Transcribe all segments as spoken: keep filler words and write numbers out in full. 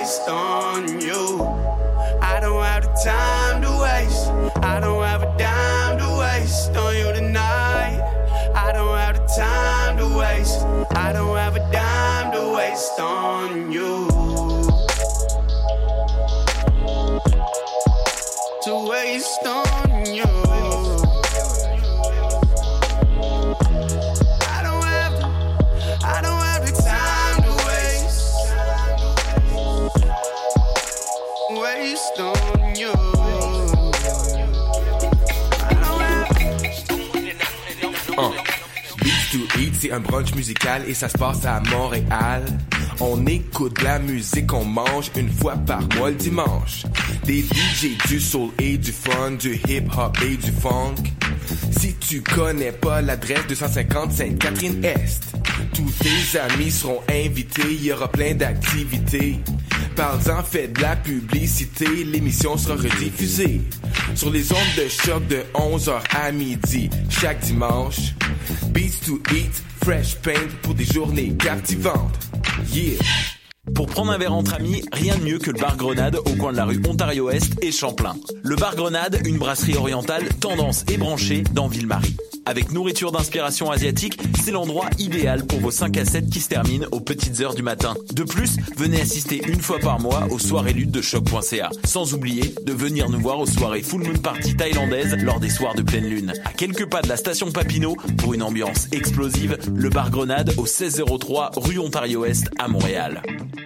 It's on you. I don't have the time to waste. I don't have a dime to waste on you tonight. I don't have the time to waste. I don't have a dime to waste on you. To waste on you. I don't have the, I don't have the time to waste. Waste on you. I don't have. Uh. Beats to Eat, c'est un brunch musical et ça se passe à Montréal. On écoute de la musique, on mange une fois par mois le dimanche. Des D J, du soul et du fun, du hip-hop et du funk. Si tu connais pas l'adresse deux cent cinquante Sainte-Catherine-Est, tous tes amis seront invités, il y aura plein d'activités. Parle-en, fais de la publicité, l'émission sera rediffusée sur les ondes de choc de onze heures à midi chaque dimanche. Beats to Eat, fresh paint pour des journées captivantes. Yeah! Pour prendre un verre entre amis, rien de mieux que le bar Grenade au coin de la rue Ontario-Est et Champlain. Le bar Grenade, une brasserie orientale tendance et branchée dans Ville-Marie. Avec nourriture d'inspiration asiatique, c'est l'endroit idéal pour vos cinq à sept qui se terminent aux petites heures du matin. De plus, venez assister une fois par mois aux soirées luttes de choc point c a. Sans oublier de venir nous voir aux soirées Full Moon Party thaïlandaises lors des soirs de pleine lune. À quelques pas de la station Papineau, pour une ambiance explosive, le bar Grenade au seize zéro trois rue Ontario-Est à Montréal.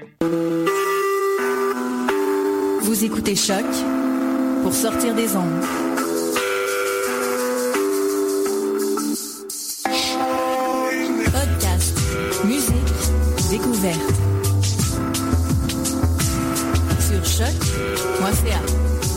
Vous écoutez Choc pour sortir des ondes. Podcast, musique, découverte. Sur choc point c a.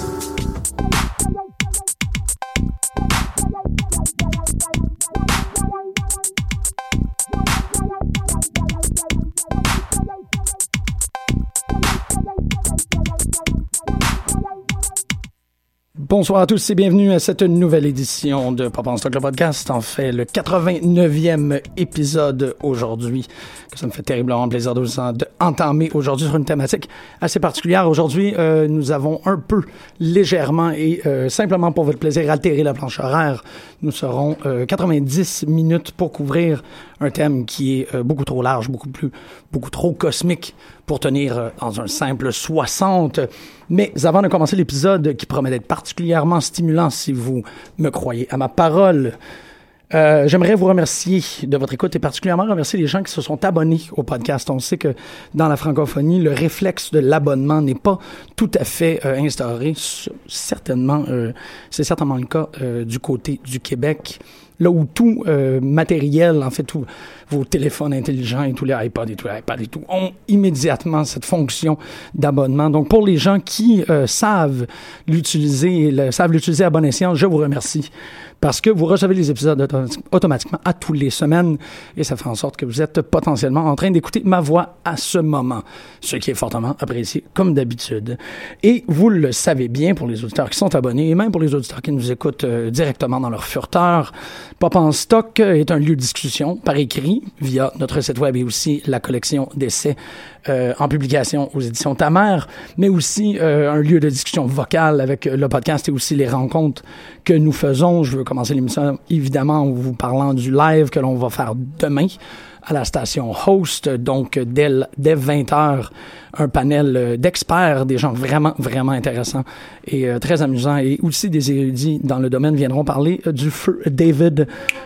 Bonsoir à tous et bienvenue à cette nouvelle édition de Pop en Stock, le podcast. En fait, le quatre-vingt-neuvième épisode aujourd'hui, que ça me fait terriblement plaisir de vous entamer aujourd'hui sur une thématique assez particulière. Aujourd'hui, euh, nous avons un peu, légèrement et euh, simplement pour votre plaisir, altéré la planche horaire. Nous serons euh, quatre-vingt-dix minutes pour couvrir un thème qui est euh, beaucoup trop large, beaucoup plus, beaucoup trop cosmique pour tenir euh, dans un simple soixante. Mais avant de commencer l'épisode qui promet d'être particulièrement stimulant si vous me croyez à ma parole, euh, j'aimerais vous remercier de votre écoute et particulièrement remercier les gens qui se sont abonnés au podcast. On sait que dans la francophonie, le réflexe de l'abonnement n'est pas tout à fait euh, instauré. Certainement, euh, c'est certainement le cas euh, du côté du Québec. Là où tout euh, matériel, en fait, tous vos téléphones intelligents et tous les iPods et tous les iPads et tout, ont immédiatement cette fonction d'abonnement. Donc, pour les gens qui euh, savent l'utiliser, le, savent l'utiliser à bon escient, je vous remercie. Parce que vous recevez les épisodes autom- automatiquement à toutes les semaines et ça fait en sorte que vous êtes potentiellement en train d'écouter ma voix à ce moment, ce qui est fortement apprécié comme d'habitude. Et vous le savez bien pour les auditeurs qui sont abonnés et même pour les auditeurs qui nous écoutent euh, directement dans leur furteur, Pop en Stock est un lieu de discussion par écrit via notre site web et aussi la collection d'essais euh, en publication aux éditions Ta Mère, mais aussi euh, un lieu de discussion vocale avec le podcast et aussi les rencontres que nous faisons. Je veux commencer l'émission évidemment en vous parlant du live que l'on va faire demain à la station Host, donc dès, dès vingt heures, un panel d'experts, des gens vraiment, vraiment intéressants et euh, très amusants, et aussi des érudits dans le domaine viendront parler euh, du feu David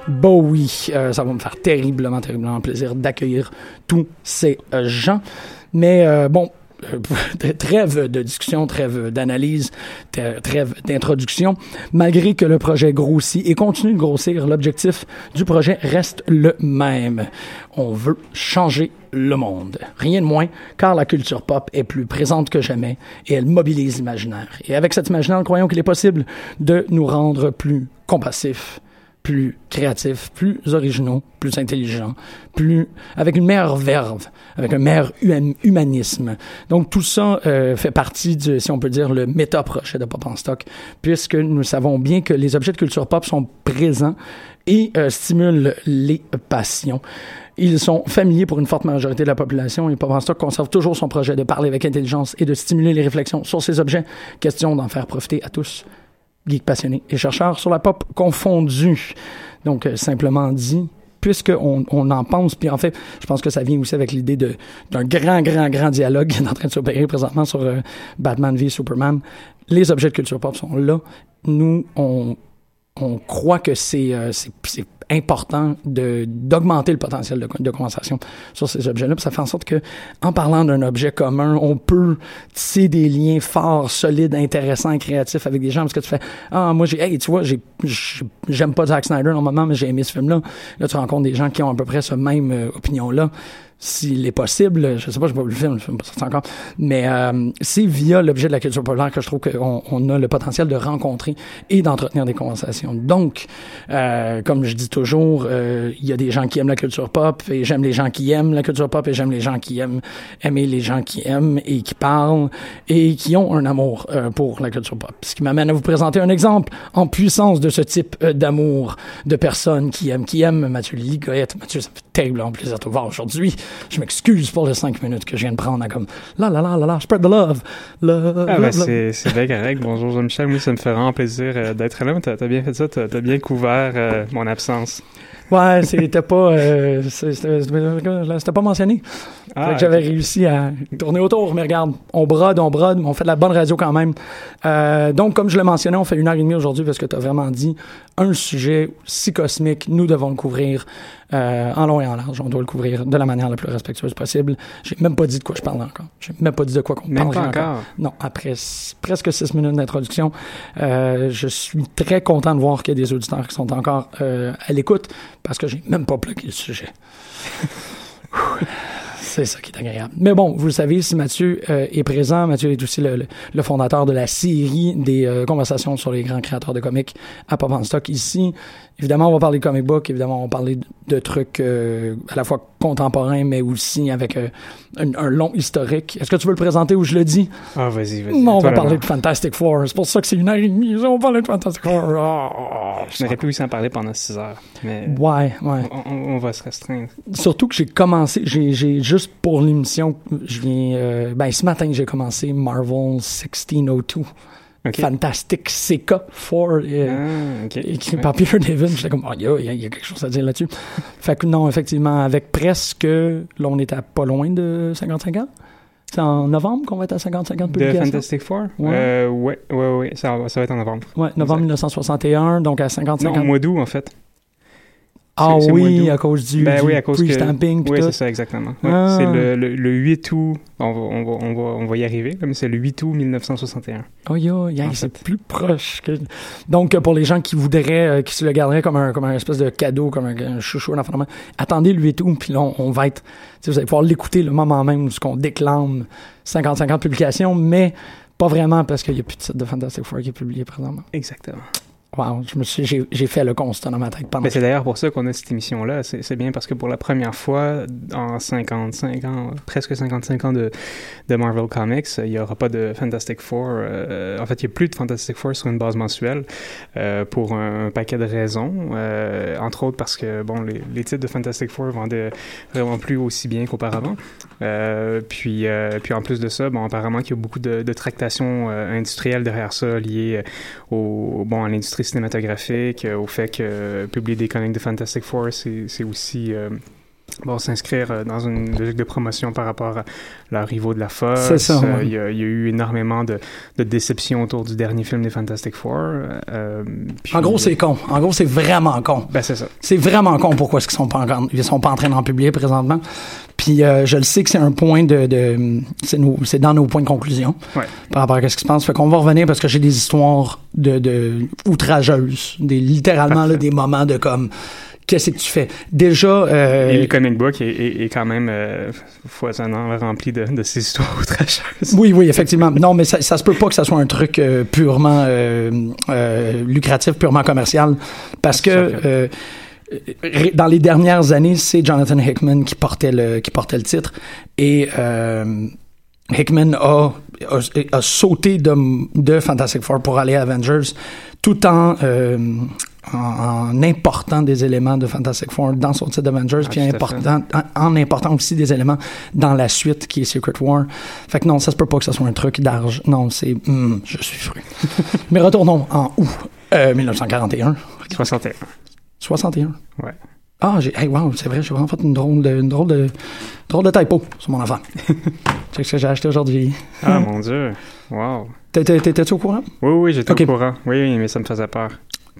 Bowie. Euh, ça va me faire terriblement, terriblement plaisir d'accueillir tous ces euh, gens. Mais euh, bon, trêve de discussion, trêve d'analyse, trêve d'introduction. Malgré que le projet grossit et continue de grossir, l'objectif du projet reste le même. On veut changer le monde. Rien de moins, car la culture pop est plus présente que jamais et elle mobilise l'imaginaire. Et avec cet imaginaire, nous croyons qu'il est possible de nous rendre plus compassifs, plus créatifs, plus originaux, plus intelligents, plus avec une meilleure verve, avec un meilleur hum- humanisme. Donc tout ça euh, fait partie de, si on peut dire, le méta-projet de Pop en Stock, puisque nous savons bien que les objets de culture pop sont présents et euh, stimulent les passions. Ils sont familiers pour une forte majorité de la population et Pop en Stock conserve toujours son projet de parler avec intelligence et de stimuler les réflexions sur ces objets. Question d'en faire profiter à tous, geeks passionnés et chercheurs sur la pop confondue. Donc, euh, simplement dit, puisqu'on on en pense, puis en fait, je pense que ça vient aussi avec l'idée de, d'un grand, grand, grand dialogue qui est en train de s'opérer présentement sur euh, Batman v Superman. Les objets de culture pop sont là. Nous, on, on croit que c'est, euh, c'est, c'est important de d'augmenter le potentiel de, de conversation sur ces objets-là. Puis ça fait en sorte que, en parlant d'un objet commun, on peut tisser des liens forts, solides, intéressants et créatifs avec des gens. Parce que tu fais, ah, moi, j'ai, hey, tu vois, j'ai, j'aime pas Zack Snyder normalement, mais j'ai aimé ce film-là. Là, tu rencontres des gens qui ont à peu près ce même euh, opinion-là. S'il est possible, je sais pas, je n'ai pas vu le film, le film pas sorti encore, mais euh, c'est via l'objet de la culture populaire que je trouve qu'on on a le potentiel de rencontrer et d'entretenir des conversations. Donc, euh, comme je dis toujours, euh, il y a des gens qui aiment la culture pop et j'aime les gens qui aiment la culture pop et j'aime les gens qui aiment aimer les gens qui aiment et qui parlent et qui ont un amour euh, pour la culture pop. Ce qui m'amène à vous présenter un exemple en puissance de ce type euh, d'amour de personnes qui aiment, qui aiment Mathieu Ligoyette. Mathieu, ça me fait terriblement plaisir de te voir aujourd'hui. Je m'excuse pour les cinq minutes que je viens de prendre à comme la la la la la, spread the love. love ah, ben love, c'est, c'est bien correct. Bonjour Jean-Michel, moi ça me fait vraiment plaisir euh, d'être là. T'as, t'as bien fait ça, t'as, t'as bien couvert euh, mon absence. Ouais, c'était pas, euh, c'était, c'était pas mentionné. Ah, fait que j'avais okay. réussi à tourner autour, mais regarde, on brode, on brode, mais on fait de la bonne radio quand même. Euh, donc, comme je le mentionnais, on fait une heure et demie aujourd'hui parce que tu as vraiment dit un sujet si cosmique, nous devons le couvrir euh, en long et en large. On doit le couvrir de la manière la plus respectueuse possible. J'ai même pas dit de quoi je parle encore. J'ai même pas dit de quoi qu'on parle encore. encore. Non, après s- presque six minutes d'introduction, euh, je suis très content de voir qu'il y a des auditeurs qui sont encore euh, à l'écoute parce que j'ai même pas bloqué le sujet. C'est ça qui est agréable. Mais bon, vous le savez, si Mathieu euh, est présent, Mathieu est aussi le, le, le fondateur de la série des euh, conversations sur les grands créateurs de comics à Pop en Stock ici. Évidemment, on va parler de comic book, évidemment, on va parler de, de trucs euh, à la fois contemporains, mais aussi avec euh, un, un long historique. Est-ce que tu veux le présenter ou je le dis? Ah, vas-y, vas-y. Non, on Toi, va parler non. de Fantastic Four. C'est pour ça que c'est une heure et demie. On va parler de Fantastic Four. Oh, je n'aurais pu aussi en parler pendant six heures. Mais ouais, ouais. On, on, on va se restreindre. Surtout que j'ai commencé, j'ai, j'ai juste pour l'émission, je viens, euh, ben ce matin j'ai commencé Marvel seize oh deux. Okay. Fantastic C K quatre, euh, ah, okay. écrit ouais. par Peter David. J'étais comme, oh, il y a, y a quelque chose à dire là-dessus. Fait que non, effectivement, avec presque, là, on est à pas loin de cinquante-cinq ans. C'est en novembre qu'on va être à cinquante-cinq ans de publication. De Fantastic Four? Ouais, euh, ouais, ouais, ouais, ça, ça va être en novembre. Ouais, novembre dix-neuf cent soixante et un, donc à cinquante-cinq ans. Non, au mois d'août, en fait. Ah c'est, c'est oui, à cause du, ben du oui, à cause pre-stamping. Que, oui, c'est ça, exactement. Ouais, ah. C'est le, le, le huit août, on va, on, va, on, va, on va y arriver, mais c'est le huit août dix-neuf cent soixante et un. Oh, yeah, yeah, c'est fait. Plus proche. Que... Donc, pour les gens qui voudraient, euh, qui se le garderaient comme un, comme un espèce de cadeau, comme un, un chouchou, un enfant, attendez le huit août, puis là, on, on va être, vous allez pouvoir l'écouter le moment même où on déclame cinquante-cinq ans de publication, mais pas vraiment parce qu'il n'y a plus de titre de Fantastic Four qui est publié présentement. Exactement. Wow, je me suis, j'ai, j'ai fait le constat dans ma tête pendant. Ben c'est d'ailleurs pour ça qu'on a cette émission-là. C'est, c'est bien parce que pour la première fois en cinquante-cinq ans, presque cinquante-cinq ans de, de Marvel Comics, il n'y aura pas de Fantastic Four. Euh, en fait, il n'y a plus de Fantastic Four sur une base mensuelle euh, pour un, un paquet de raisons. Euh, entre autres parce que bon, les, les titres de Fantastic Four vendaient vraiment plus aussi bien qu'auparavant. Euh, puis, euh, puis en plus de ça, bon, apparemment qu'il y a beaucoup de, de tractations euh, industrielles derrière ça liées au, bon, à l'industrie cinématographique, euh, au fait que euh, publier des comics de Fantastic Four, c'est, c'est aussi euh, bon, s'inscrire euh, dans une logique de promotion par rapport à leurs rivaux de la Fox. C'est ça. Euh, ouais. Il y, y a eu énormément de, de déceptions autour du dernier film des Fantastic Four. Euh, puis, en gros, c'est con. En gros, c'est vraiment con. Ben, c'est ça. C'est vraiment con pourquoi est-ce qu'ils sont pas encore, ils sont pas en train d'en publier présentement. Puis euh, je le sais que c'est un point de, de c'est, nos, c'est dans nos points de conclusion ouais. par rapport à ce qui se passe. Fait qu'on va revenir parce que j'ai des histoires de, de outrageuses, des littéralement là, des moments de comme qu'est-ce que tu fais? Déjà... Euh, Et le comic book est, est, est quand même euh, foisonnant, rempli de, de ces histoires outrageuses. Oui, oui, effectivement. Non, mais ça, ça se peut pas que ça soit un truc euh, purement euh, euh, lucratif, purement commercial, parce que euh, dans les dernières années, c'est Jonathan Hickman qui portait le, qui portait le titre, et euh, Hickman a, a, a sauté de, de Fantastic Four pour aller à Avengers, tout en... Euh, En, en important des éléments de Fantastic Four dans son titre d'Avengers, ah, puis important, en, en important aussi des éléments dans la suite qui est Secret War. Fait que non, ça se peut pas que ça soit un truc d'argent. Non, c'est... Mm, je suis fru. Mais retournons en août euh, dix-neuf cent quarante et un. soixante et un. soixante et un? Ouais. Ah, j'ai... Hey, wow, c'est vrai, j'ai vraiment fait une drôle de, une drôle de, drôle de typo sur mon enfant. C'est ce que j'ai acheté aujourd'hui. Ah, mon Dieu. Wow. T'étais, t'étais-tu au courant? Oui, oui, j'étais okay. au courant. Oui, mais ça me faisait peur.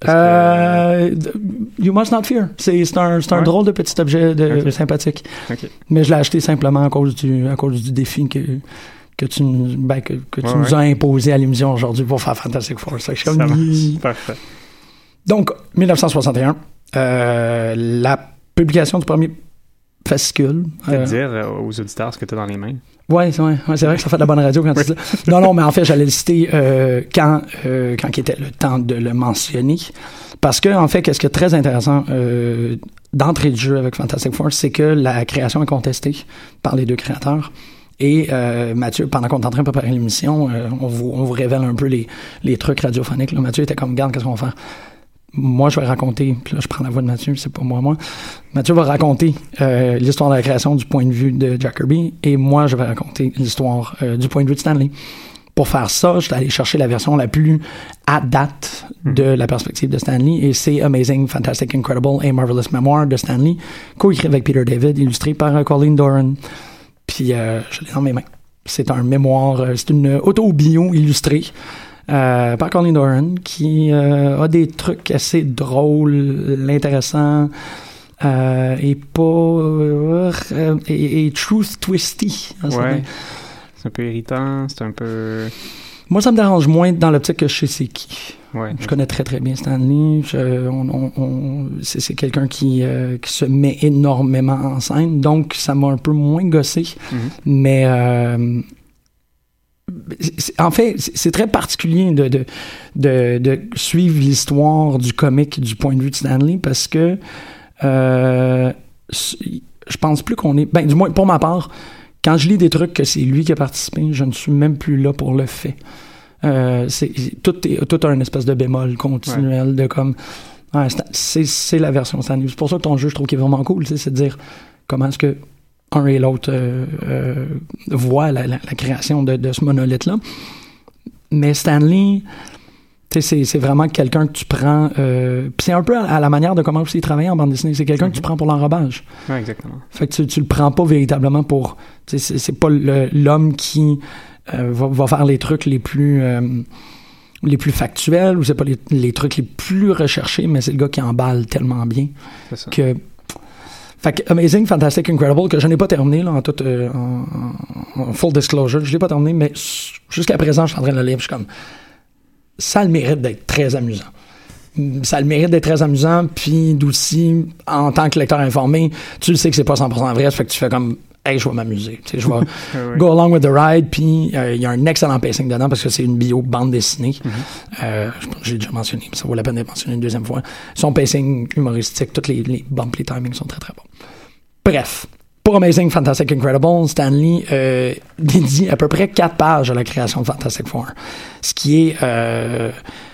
Euh, que... You Must Not Fear. C'est, c'est un, c'est un ouais. drôle de petit objet de, okay. sympathique. Okay. Mais je l'ai acheté simplement à cause du, à cause du défi que, que tu, ben, que, que tu ouais, nous ouais. as imposé à l'émission aujourd'hui pour faire Fantastic Four. Ça, ça marche. Parfait. Donc, dix-neuf cent soixante et un, euh, la publication du premier fascicule. Peut-être euh, dire euh, aux auditeurs ce que tu as dans les mains. Oui, ouais, ouais, c'est vrai que ça fait de la bonne radio quand tu dis ça. Non, non, mais en fait, j'allais le citer euh, quand, euh, quand il était le temps de le mentionner. Parce que, en fait, qu'est-ce qui est très intéressant euh, d'entrée de jeu avec Fantastic Four, c'est que la création est contestée par les deux créateurs. Et euh, Mathieu, pendant qu'on est en train de préparer l'émission, euh, on, vous, on vous révèle un peu les, les trucs radiophoniques. Là. Mathieu était comme, garde, qu'est-ce qu'on va faire? Moi, je vais raconter, puis là, je prends la voix de Mathieu, c'est pas moi, moi. Mathieu va raconter euh, l'histoire de la création du point de vue de Jack Kirby, et moi, je vais raconter l'histoire euh, du point de vue de Stan Lee. Pour faire ça, je suis allé chercher la version la plus à date de la perspective de Stan Lee, et c'est Amazing, Fantastic, Incredible et Marvelous Memoir de Stan Lee, co-écrit avec Peter David, illustré par uh, Colleen Doran. Puis, euh, je l'ai dans mes mains. C'est un mémoire, euh, c'est une auto-bio illustrée. Euh, par Colleen Doran, qui euh, a des trucs assez drôles, intéressants, euh, et pas... Euh, et, et truth twisty. Ouais, c'est un peu irritant, c'est un peu... Moi, ça me dérange moins dans l'optique que je sais c'est qui. Ouais, je connais très très bien Stan Lee. Je, on, on, on, c'est, c'est quelqu'un qui, euh, qui se met énormément en scène, donc ça m'a un peu moins gossé. Mm-hmm. Mais... Euh, en fait, c'est très particulier de, de, de, de suivre l'histoire du comic du point de vue de Stan Lee parce que euh, je pense plus qu'on est... Ben, du moins, pour ma part, quand je lis des trucs que c'est lui qui a participé, je ne suis même plus là pour le fait. Euh, c'est, tout, est, tout a une espèce de bémol continuel ouais. de comme... Ouais, c'est, c'est la version Stan Lee. C'est pour ça que ton jeu, je trouve qu'il est vraiment cool, c'est de dire comment est-ce que un et l'autre euh, euh, voient la, la, la création de, de ce monolithe-là. Mais Stan Lee, c'est, c'est vraiment quelqu'un que tu prends... Euh, puis c'est un peu à, à la manière de comment aussi il travaille en bande dessinée. C'est quelqu'un mm-hmm. que tu prends pour l'enrobage. Oui, exactement. Fait que tu, tu le prends pas véritablement pour... C'est, c'est pas le, l'homme qui euh, va, va faire les trucs les plus... Euh, les plus factuels, ou c'est pas les, les trucs les plus recherchés, mais c'est le gars qui emballe tellement bien c'est ça. que... Fait que Amazing, Fantastic, Incredible, que je n'ai pas terminé, là, en toute, euh, en, en full disclosure, je l'ai pas terminé, mais jusqu'à présent, je suis en train de le lire, je suis comme, ça a le mérite d'être très amusant. Ça a le mérite d'être très amusant, puis d'aussi, en tant que lecteur informé, tu le sais que c'est pas cent pour cent vrai, ça fait que tu fais comme, hey, je vais m'amuser, tu sais, je vais oui. go along with the ride, puis il euh, y a un excellent pacing dedans, parce que c'est une bio bande dessinée. Mm-hmm. Euh, j'ai déjà mentionné, mais ça vaut la peine d'être mentionné une deuxième fois. Son pacing humoristique, tous les, les bumps, les timings sont très très bons. Bref, pour Amazing, Fantastic, Incredible, Stan Lee euh, dédie à peu près quatre pages à la création de Fantastic Four. Ce qui est euh,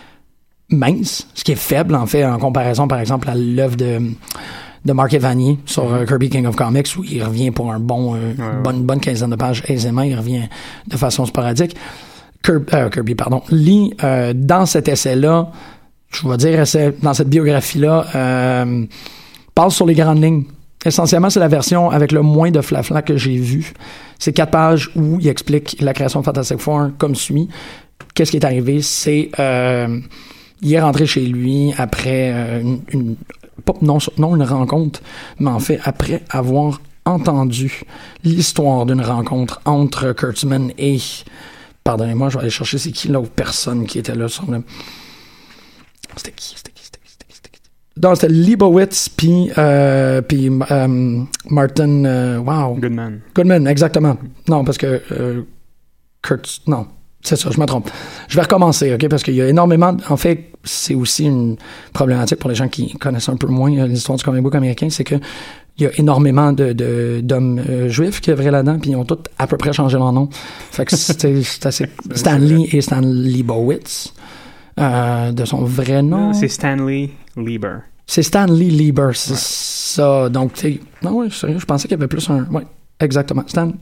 mince, ce qui est faible, en fait, en comparaison, par exemple, à l'œuvre de, de Mark Evanier sur euh, Kirby King of Comics, où il revient pour un bon, euh, ouais, bonne, bonne quinzaine de pages aisément, il revient de façon sporadique. Kirby, euh, Kirby pardon. Lee, euh, dans cet essai-là, je vais dire, essai, dans cette biographie-là, euh, parle sur les grandes lignes. Essentiellement, c'est la version avec le moins de flafla que j'ai vu. C'est quatre pages où il explique la création de Fantastic Four comme suit. Qu'est-ce qui est arrivé? C'est... Euh, il est rentré chez lui après euh, une... une pas, non, non une rencontre, mais en fait, après avoir entendu l'histoire d'une rencontre entre Kurtzman et... Pardonnez-moi, je vais aller chercher c'est qui l'autre personne qui était là sur le... C'était qui? C'était qui? C'était qui? C'était qui? C'était qui? Non, c'était Leibowitz puis euh, puis euh, Martin euh, wow Goodman. Goodman, exactement. Non, parce que euh, Kurt, non, c'est ça, je me trompe. Je vais recommencer, ok, parce qu'il y a énormément. En fait, c'est aussi une problématique pour les gens qui connaissent un peu moins l'histoire du comic book américain, c'est que il y a énormément de, de d'hommes euh, juifs qui œuvraient là-dedans, puis ils ont tous à peu près changé leur nom. Fait que c'était, c'est assez Stanley et Stan Leibowitz. Euh, de son vrai nom. C'est Stanley Lieber. C'est Stanley Lieber, c'est ouais. ça. Donc, tu sais, non, oui, sérieux, je pensais qu'il y avait plus un. Oui, exactement. Stan,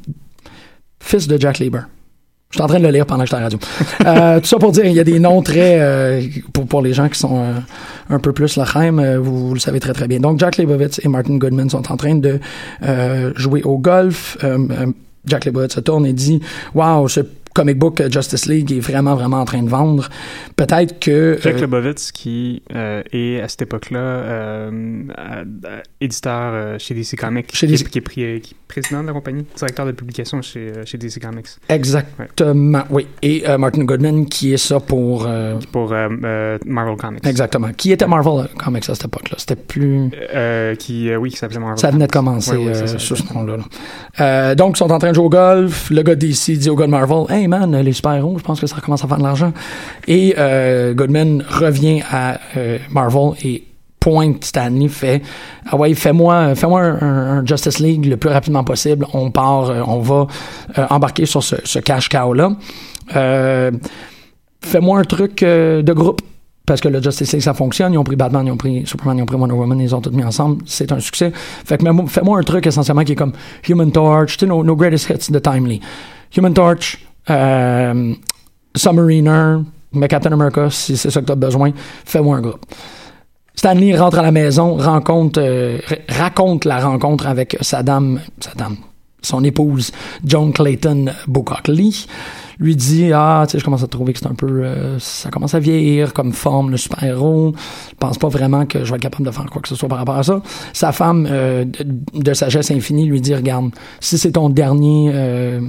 fils de Jack Lieber. Je suis en train de le lire pendant que j'étais à la radio. euh, tout ça pour dire, il y a des noms très. Euh, pour, pour les gens qui sont euh, un peu plus l'Achaim, euh, vous, vous le savez très très bien. Donc, Jack Leibowitz et Martin Goodman sont en train de euh, jouer au golf. Euh, euh, Jack Leibowitz se tourne et dit Waouh, ce comic book Justice League est vraiment, vraiment en train de vendre. Peut-être que... Jack euh, Leibowitz, qui euh, est, à cette époque-là, euh, euh, euh, éditeur euh, chez D C Comics, chez qui, D C... qui, est, qui est président de la compagnie, directeur de publication chez, euh, chez D C Comics. Exactement, ouais. Oui. Et euh, Martin Goodman, qui est ça pour... Euh... Pour euh, euh, Marvel Comics. Exactement. Qui était Marvel Comics à cette époque-là? C'était plus... Euh, qui, euh, oui, qui s'appelait Marvel Ça venait de commencer ouais, ouais, euh, sous ce nom-là. Là. Euh, donc, ils sont en train de jouer au golf. Le gars de D C dit au gars de Marvel, « Hey man, les super-héros, je pense que ça recommence à faire de l'argent. » Et euh, Goodman revient à euh, Marvel et pointe Stanley, fait « Ah ouais, fais-moi, fais-moi un, un, un Justice League le plus rapidement possible. On part, euh, on va euh, embarquer sur ce, ce cash cow-là. Euh, fais-moi un truc euh, de groupe. » Parce que le Justice League, ça fonctionne. Ils ont pris Batman, ils ont pris Superman, ils ont pris Wonder Woman, ils les ont tous mis ensemble. C'est un succès. Fait que fais-moi un truc essentiellement qui est comme Human Torch, tu sais, nos, nos greatest hits de Timely. Human Torch, euh, Submariner, mais Captain America, si c'est ça que tu as besoin, fais-moi un groupe. Stanley rentre à la maison, rencontre, euh, raconte la rencontre avec sa dame, sa dame, son épouse, Joan Clayton Bukak-Lee. Lui dit, ah, tu sais, je commence à trouver que c'est un peu, euh, ça commence à vieillir comme forme, le super-héros. Je pense pas vraiment que je vais être capable de faire quoi que ce soit par rapport à ça. Sa femme, euh, de, de sagesse infinie, lui dit, regarde, si c'est ton dernier, euh,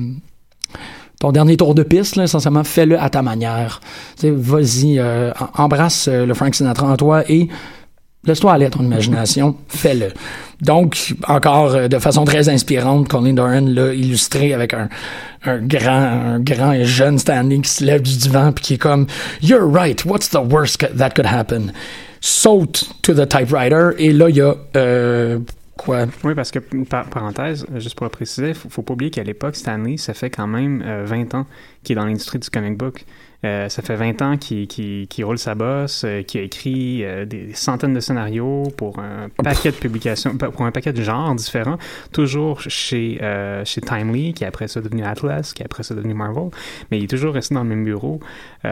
ton dernier tour de piste, là, essentiellement, fais-le à ta manière. Tu sais, vas-y, euh, embrasse euh, le Frank Sinatra en toi et laisse-toi aller à ton imagination, fais-le. Donc, encore euh, de façon très inspirante, Colleen Doran l'a illustré avec un, un grand, un grand et jeune Stanley qui se lève du divan puis qui est comme « You're right, what's the worst that could happen? » Saute to the typewriter et là, il y a... Euh, quoi? Oui, parce que, par parenthèse, juste pour le préciser, faut, faut pas oublier qu'à l'époque, Stanley, ça fait quand même euh, vingt ans qu'il est dans l'industrie du comic book. Euh, ça fait vingt ans qu'il, qu'il, qu'il roule sa bosse, euh, qu'il a écrit euh, des centaines de scénarios pour un paquet de publications, pour un paquet de genres différents, toujours chez, euh, chez Timely, qui est après ça devenu Atlas, qui est après ça devenu Marvel, mais il est toujours resté dans le même bureau.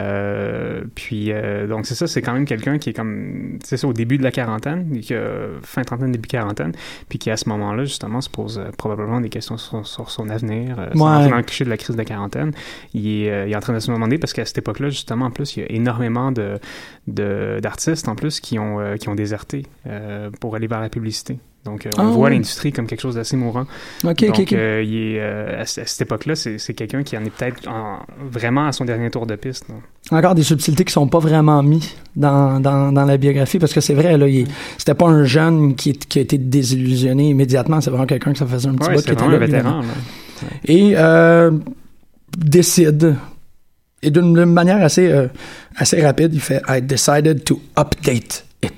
Euh, puis, euh, donc c'est ça, c'est quand même quelqu'un qui est comme, c'est ça, au début de la quarantaine, qui a fin trentaine, début quarantaine, puis qui à ce moment-là, justement, se pose euh, probablement des questions sur, sur son avenir, euh, ouais. Dans le cliché de la crise de la quarantaine. Il est, euh, il est en train de se demander, parce qu'à cette époque-là, justement, en plus, il y a énormément de, de, d'artistes, en plus, qui ont, euh, qui ont déserté euh, pour aller vers la publicité. Donc, euh, on oh, voit oui. l'industrie comme quelque chose d'assez mourant. Okay, Donc, okay, okay. Euh, il est, euh, à, à cette époque-là, c'est, c'est quelqu'un qui en est peut-être en, vraiment à son dernier tour de piste. Donc. Encore des subtilités qui sont pas vraiment mises dans, dans, dans la biographie, parce que c'est vrai, là, il, c'était pas un jeune qui, qui a été désillusionné immédiatement, c'est vraiment quelqu'un qui ça faisait un petit ouais, bout qui était là. un vétéran. Là. Ouais. Et euh, décide... Et d'une manière assez, euh, assez rapide, il fait « I decided to update it ».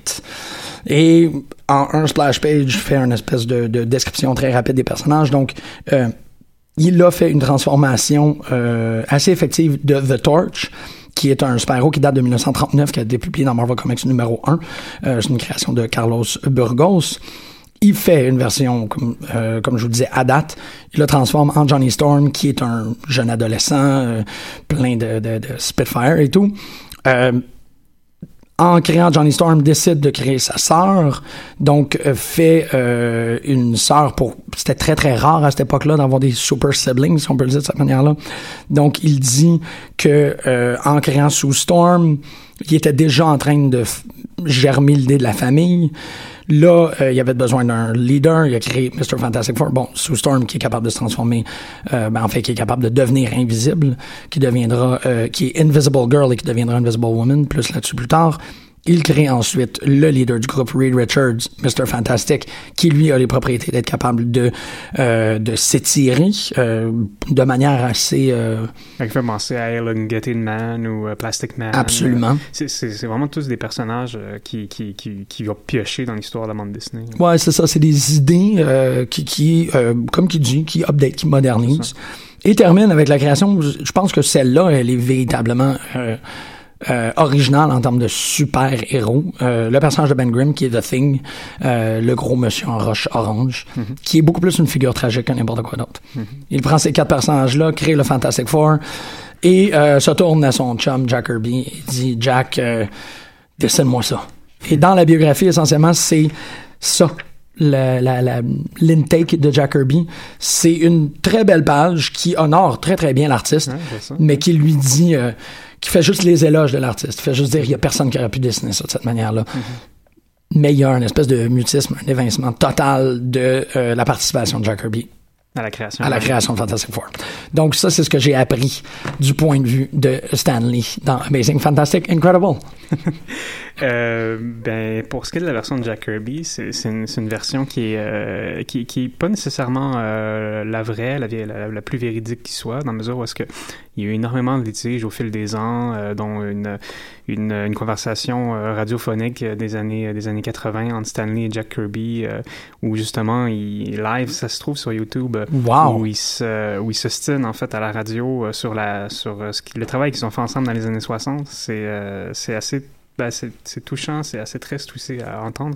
Et en un splash page, fait une espèce de, de description très rapide des personnages. Donc, euh, il a fait une transformation euh, assez effective de The Torch, qui est un super-héros qui date de dix-neuf cent trente-neuf, qui a été publié dans Marvel Comics numéro un. Euh, c'est une création de Carlos Burgos. Il fait une version, comme, euh, comme je vous disais, à date. Il la transforme en Johnny Storm, qui est un jeune adolescent, euh, plein de, de, de Spitfire et tout. Euh, en créant Johnny Storm, décide de créer sa sœur. Donc, euh, fait euh, une sœur pour... C'était très, très rare à cette époque-là d'avoir des super siblings, si on peut le dire de cette manière-là. Donc, il dit que euh, en créant Sue Storm, il était déjà en train de f- germer l'idée de la famille. Là, euh, il avait besoin d'un leader. Il a créé mister Fantastic Four. Bon, Sue Storm, qui est capable de se transformer, euh, ben, en fait, qui est capable de devenir invisible, qui deviendra, euh, qui est Invisible Girl et qui deviendra Invisible Woman, plus là-dessus plus tard. Il crée ensuite le leader du groupe, Reed Richards, mister Fantastic, qui lui a les propriétés d'être capable de euh, de s'étirer euh, de manière assez... Euh... Il fait penser à Elongated Man ou uh, Plastic Man. Absolument. C'est, c'est, c'est vraiment tous des personnages euh, qui, qui, qui, qui vont piocher dans l'histoire de la bande Disney. Ouais, c'est ça. C'est des idées euh, qui, qui euh, comme qui dit, qui update, qui modernise. Et termine avec la création, je pense que celle-là, elle est véritablement... Euh, Euh, original en termes de super-héros. Euh, le personnage de Ben Grimm, qui est The Thing, euh, le gros monsieur en roche orange, mm-hmm. qui est beaucoup plus une figure tragique que n'importe quoi d'autre. Mm-hmm. Il prend ces quatre personnages-là, crée le Fantastic Four, et euh, se tourne à son chum, Jack Kirby, et dit « Jack, euh, dessine-moi ça. » Et dans la biographie, essentiellement, c'est ça. La, la, la, l'intake de Jack Kirby, c'est une très belle page qui honore très très bien l'artiste, ouais, mais qui lui dit... Euh, qui fait juste les éloges de l'artiste. Il fait juste dire qu'il y a personne qui aurait pu dessiner ça de cette manière-là. Mm-hmm. Mais il y a une espèce de mutisme, un évincement total de euh, la participation de Jack Kirby. À la création. À la création de Fantastic Four. Donc ça, c'est ce que j'ai appris du point de vue de Stan Lee dans Amazing, Fantastic, Incredible. euh, ben, pour ce qui est de la version de Jack Kirby, c'est, c'est, une, c'est une version qui est, euh, qui, qui est pas nécessairement euh, la vraie, la, la, la plus véridique qui soit, dans la mesure où est-ce que il y a eu énormément de litiges au fil des ans, euh, dont une, une, une conversation euh, radiophonique des années, des années quatre-vingts entre Stan Lee et Jack Kirby, euh, où justement, il, live, ça se trouve sur YouTube, wow. où ils se, où ils s'ostinent en fait à la radio euh, sur, la, sur euh, ce qui, le travail qu'ils ont fait ensemble dans les années soixante. C'est, euh, c'est assez... Ben, c'est, c'est touchant, c'est assez triste aussi à entendre.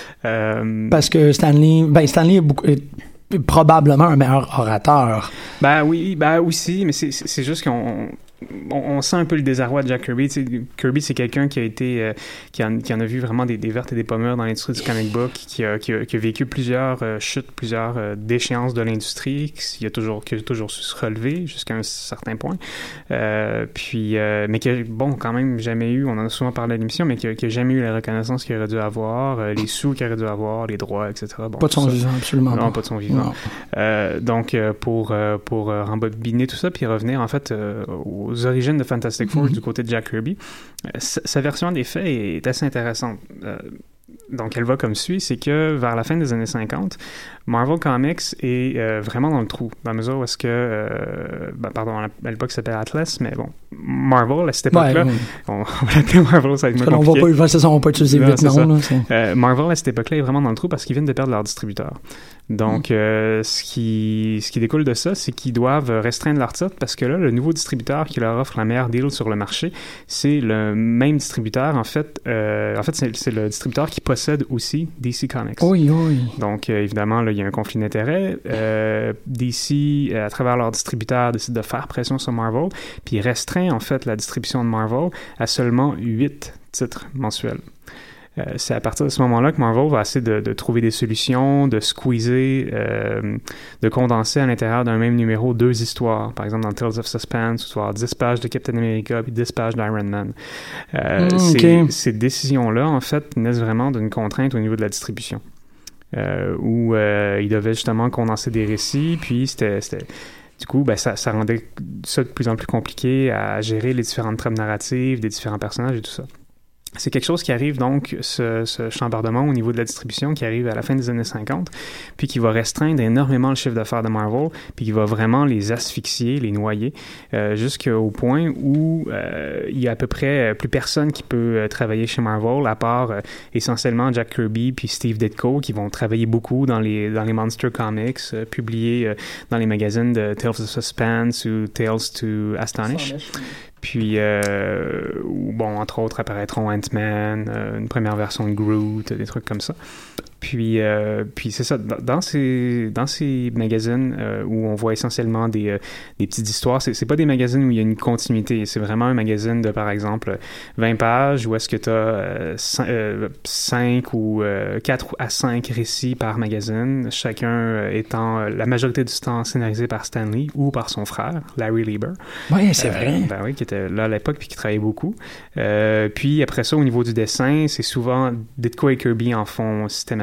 Euh, Parce que Stanley, ben Stanley est, beaucoup, est probablement un meilleur orateur. Ben oui, ben aussi, mais c'est, c'est, c'est juste qu'on... On, on sent un peu le désarroi de Jack Kirby. Tu sais, Kirby, c'est quelqu'un qui a été, euh, qui, en, qui en a vu vraiment des, des vertes et des pommures dans l'industrie du comic book, qui a, qui a, qui a vécu plusieurs euh, chutes, plusieurs euh, déchéances de l'industrie, qui a toujours, qui a toujours su se relever jusqu'à un certain point. Euh, puis, euh, mais qui a, bon, quand même jamais eu, on en a souvent parlé à l'émission, mais qui a, qui a jamais eu la reconnaissance qu'il aurait dû avoir, euh, les sous qu'il aurait dû avoir, les droits, et cetera. Bon, pas de son ça. vivant, absolument. Non, pas, pas de son vivant. Euh, donc, euh, pour, euh, pour euh, rembobiner tout ça, puis revenir en fait euh, aux origines de Fantastic Four mm-hmm. du côté de Jack Kirby, euh, sa version des faits est assez intéressante. Euh, donc, elle va comme suit, c'est que vers la fin des années cinquante, Marvel Comics est euh, vraiment dans le trou, dans la mesure où est-ce que, euh, ben, pardon, à l'époque, ça s'appelait Atlas, mais bon, Marvel, à cette époque-là, ouais, ouais. On, on va l'appeler Marvel, ça va être moins compliqué. On va pas, c'est ça, on va pas utiliser vite, non. Là, euh, Marvel, à cette époque-là, est vraiment dans le trou parce qu'ils viennent de perdre leur distributeur. Donc, mm. euh, ce, qui, ce qui découle de ça, c'est qu'ils doivent restreindre leur titre parce que là, le nouveau distributeur qui leur offre la meilleure deal sur le marché, c'est le même distributeur, en fait, euh, en fait, c'est, c'est le distributeur qui possède aussi D C Comics. Oui, oui. Donc, euh, évidemment, là, il y a un conflit d'intérêts. Euh, D C, à travers leur distributeur, décide de faire pression sur Marvel, puis restreint, en fait, la distribution de Marvel à seulement huit titres mensuels. Euh, c'est à partir de ce moment-là que Marvel va essayer de, de trouver des solutions, de squeezer, euh, de condenser à l'intérieur d'un même numéro deux histoires. Par exemple, dans Tales of Suspense, tu vas avoir dix pages de Captain America puis dix pages d'Iron Man. Euh, mm, okay. ces, ces décisions-là, en fait, naissent vraiment d'une contrainte au niveau de la distribution. Euh, où euh, ils devaient justement condenser des récits, puis c'était... c'était Du coup, ben, ça, ça rendait ça de plus en plus compliqué à gérer les différentes trames narratives des différents personnages et tout ça. C'est quelque chose qui arrive donc, ce, ce chambardement au niveau de la distribution qui arrive à la fin des années cinquante, puis qui va restreindre énormément le chiffre d'affaires de Marvel, puis qui va vraiment les asphyxier, les noyer, euh, jusqu'au point où euh, il y a à peu près plus personne qui peut euh, travailler chez Marvel, à part euh, essentiellement Jack Kirby puis Steve Ditko, qui vont travailler beaucoup dans les, dans les Monster Comics, euh, publiés euh, dans les magazines de Tales of Suspense ou Tales to Astonish. Puis, euh, bon, entre autres, apparaîtront Ant-Man, euh, une première version de Groot, des trucs comme ça. Puis, euh, puis c'est ça, dans ces, dans ces magazines euh, où on voit essentiellement des, euh, des petites histoires, c'est, c'est pas des magazines où il y a une continuité, c'est vraiment un magazine de, par exemple, vingt pages où est-ce que tu as euh, euh, cinq ou euh, quatre à cinq récits par magazine, chacun étant euh, la majorité du temps scénarisé par Stan Lee ou par son frère, Larry Lieber. Oui, c'est euh, vrai. Ben oui, qui était là à l'époque puis qui travaillait beaucoup. Euh, puis après ça, au niveau du dessin, c'est souvent Ditko et Kirby en font systématiquement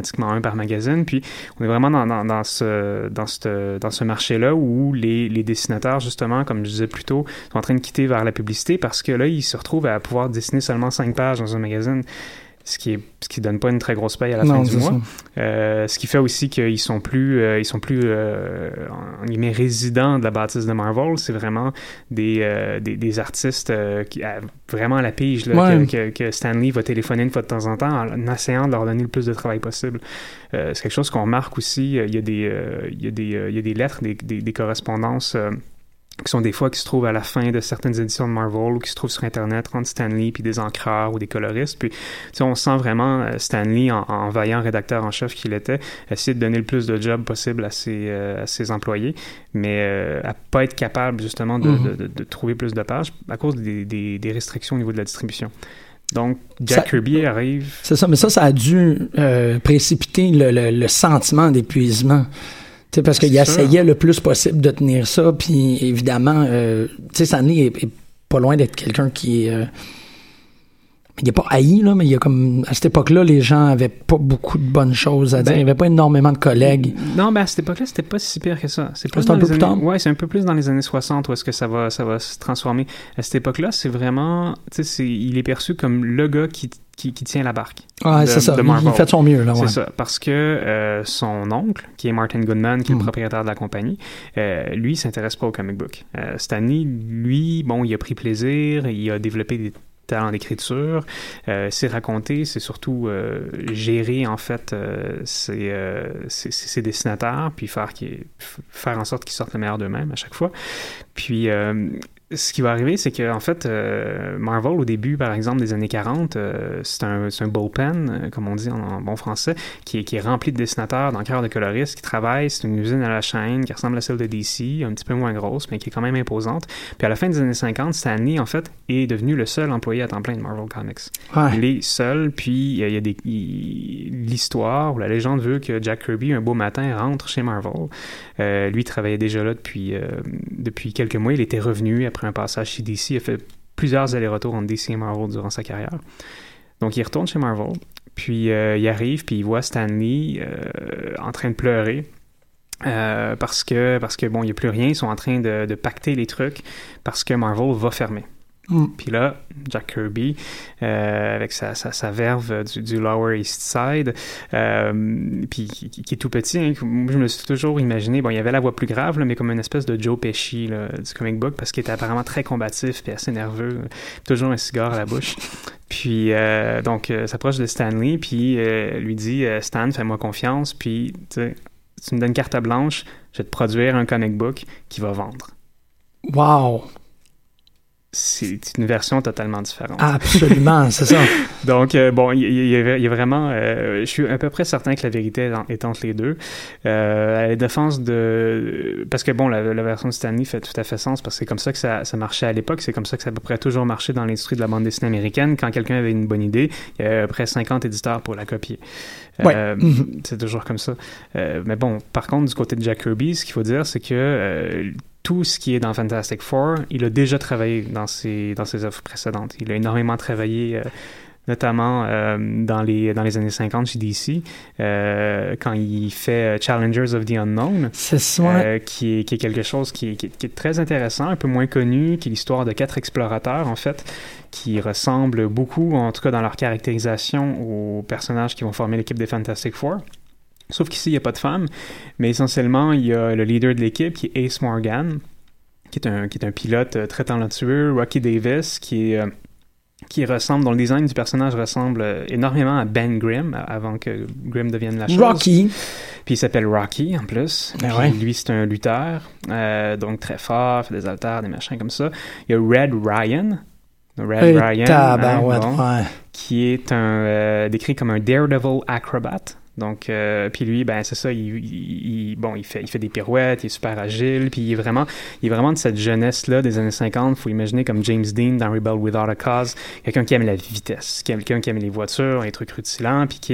automatiquement un par magazine. Puis on est vraiment dans, dans, dans, ce, dans, ce, dans ce marché-là où les, les dessinateurs, justement, comme je disais plus tôt, sont en train de quitter vers la publicité parce que là, ils se retrouvent à pouvoir dessiner seulement cinq pages dans un magazine. Ce qui est, ce qui donne pas une très grosse paye à la non, fin du mois. Euh, ce qui fait aussi qu'ils sont plus, euh, ils sont plus, euh, en guillemets, résidents de la bâtisse de Marvel. C'est vraiment des, euh, des, des artistes euh, qui, à, vraiment à la pige, là, ouais. que, que, que Stan Lee va téléphoner une fois de temps en temps en essayant de leur donner le plus de travail possible. Euh, c'est quelque chose qu'on remarque aussi. Il y a des, euh, il y a des, euh, il y a des lettres, des, des, des correspondances euh, qui sont des fois qui se trouvent à la fin de certaines éditions de Marvel ou qui se trouvent sur Internet entre Stan Lee puis des encreurs ou des coloristes. Puis, tu sais, on sent vraiment Stan Lee, en, en vaillant rédacteur en chef qu'il était, essayer de donner le plus de jobs possible à ses, euh, à ses employés, mais euh, à pas être capable, justement, de, mm-hmm. de, de, de trouver plus de pages à cause des, des, des restrictions au niveau de la distribution. Donc, Jack ça, Kirby arrive... C'est ça, mais ça, ça a dû euh, précipiter le, le, le sentiment d'épuisement. T'sais, parce qu'il essayait le plus possible de tenir ça, puis évidemment, euh, tu sais, Stan Lee est, est pas loin d'être quelqu'un qui est... Euh, il est pas haï, là, mais il y a comme... À cette époque-là, les gens avaient pas beaucoup de bonnes choses à dire. Ben, il n'y avait pas énormément de collègues. Non, mais à cette époque-là, c'était pas si pire que ça. C'est, plus c'est un peu plus tard? Ouais, c'est un peu plus dans les années soixante où est-ce que ça va, ça va se transformer. À cette époque-là, c'est vraiment... Tu sais, il est perçu comme le gars qui... Qui, qui tient la barque. Ah, de, c'est ça. Il fait de son mieux, là. Ouais. C'est ça. Parce que euh, son oncle, qui est Martin Goodman, qui est mm. le propriétaire de la compagnie, euh, lui, il s'intéresse pas au comic book. Euh, Stan Lee, lui, bon, il a pris plaisir, il a développé des talents d'écriture, euh, c'est raconté, c'est surtout euh, gérer, en fait, euh, ses, euh, ses, ses dessinateurs, puis faire, qu'il, faire en sorte qu'ils sortent le meilleur d'eux-mêmes à chaque fois. Puis... Euh, ce qui va arriver, c'est qu'en fait, euh, Marvel, au début, par exemple, des années quarante, euh, c'est, un, c'est un bullpen, euh, comme on dit en, en bon français, qui est, qui est rempli de dessinateurs, d'encreurs, de coloristes qui travaillent. C'est une usine à la chaîne qui ressemble à celle de D C, un petit peu moins grosse, mais qui est quand même imposante. Puis à la fin des années cinquante, Stan Lee, en fait, est devenu le seul employé à temps plein de Marvel Comics. Ouais. Il est seul, puis il y a des, il, l'histoire ou la légende veut que Jack Kirby, un beau matin, rentre chez Marvel. Euh, lui, il travaillait déjà là depuis, euh, depuis quelques mois. Il était revenu après un passage chez D C. Il a fait plusieurs allers-retours entre D C et Marvel durant sa carrière. Donc, il retourne chez Marvel. Puis, euh, il arrive, puis il voit Stan Lee euh, en train de pleurer. Euh, parce que, parce que bon, il n'y a plus rien. Ils sont en train de, de pacter les trucs parce que Marvel va fermer. Mm. Puis là, Jack Kirby, euh, avec sa, sa, sa verve du, du Lower East Side, euh, puis qui, qui est tout petit, hein, moi, je me suis toujours imaginé, bon, il y avait la voix plus grave, là, mais comme une espèce de Joe Pesci là, du comic book, parce qu'il était apparemment très combatif puis assez nerveux, toujours un cigare à la bouche. Puis, euh, donc, euh, s'approche de Stan Lee, puis euh, lui dit euh, « Stan, fais-moi confiance, puis tu me donnes carte blanche, je vais te produire un comic book qui va vendre. » Wow! C'est une version totalement différente. Absolument, c'est ça. Donc, euh, bon, il y, y, y a vraiment... Euh, je suis à peu près certain que la vérité est, en, est entre les deux. Euh, à la défense de... Parce que, bon, la, la version de Stan Lee fait tout à fait sens, parce que c'est comme ça que ça, ça marchait à l'époque. C'est comme ça que ça a à peu près toujours marché dans l'industrie de la bande dessinée américaine. Quand quelqu'un avait une bonne idée, il y avait à peu près cinquante éditeurs pour la copier. Ouais. Euh, mm-hmm. C'est toujours comme ça. Euh, mais bon, par contre, du côté de Jack Kirby, ce qu'il faut dire, c'est que... Euh, tout ce qui est dans Fantastic Four, il a déjà travaillé dans ses, dans ses œuvres précédentes. Il a énormément travaillé, euh, notamment euh, dans, les, dans les années cinquante chez D C, euh, quand il fait Challengers of the Unknown, c'est ça. Euh, qui, est, qui est quelque chose qui est, qui, est, qui est très intéressant, un peu moins connu, qui est l'histoire de quatre explorateurs, en fait, qui ressemblent beaucoup, en tout cas dans leur caractérisation, aux personnages qui vont former l'équipe des Fantastic Four. Sauf qu'ici, il n'y a pas de femme, mais essentiellement, il y a le leader de l'équipe qui est Ace Morgan, qui est un, qui est un pilote très talentueux, Rocky Davis, qui est... Euh, qui ressemble, dont le design du personnage ressemble énormément à Ben Grimm, avant que Grimm devienne la chose. Rocky! Puis il s'appelle Rocky, en plus. Ah ouais. Lui, c'est un lutteur, euh, donc très fort, fait des haltères, des machins comme ça. Il y a Red Ryan, Red Et Ryan, hein, bon, ouais. qui est un euh, décrit comme un Daredevil acrobat. Donc, euh, puis lui, ben c'est ça, il, il, il, bon, il fait, il fait des pirouettes, il est super agile, puis il est vraiment, il est vraiment de cette jeunesse-là des années cinquante. Faut imaginer comme James Dean dans Rebel Without a Cause, quelqu'un qui aime la vitesse, quelqu'un qui aime les voitures, les trucs rutilants, puis qui est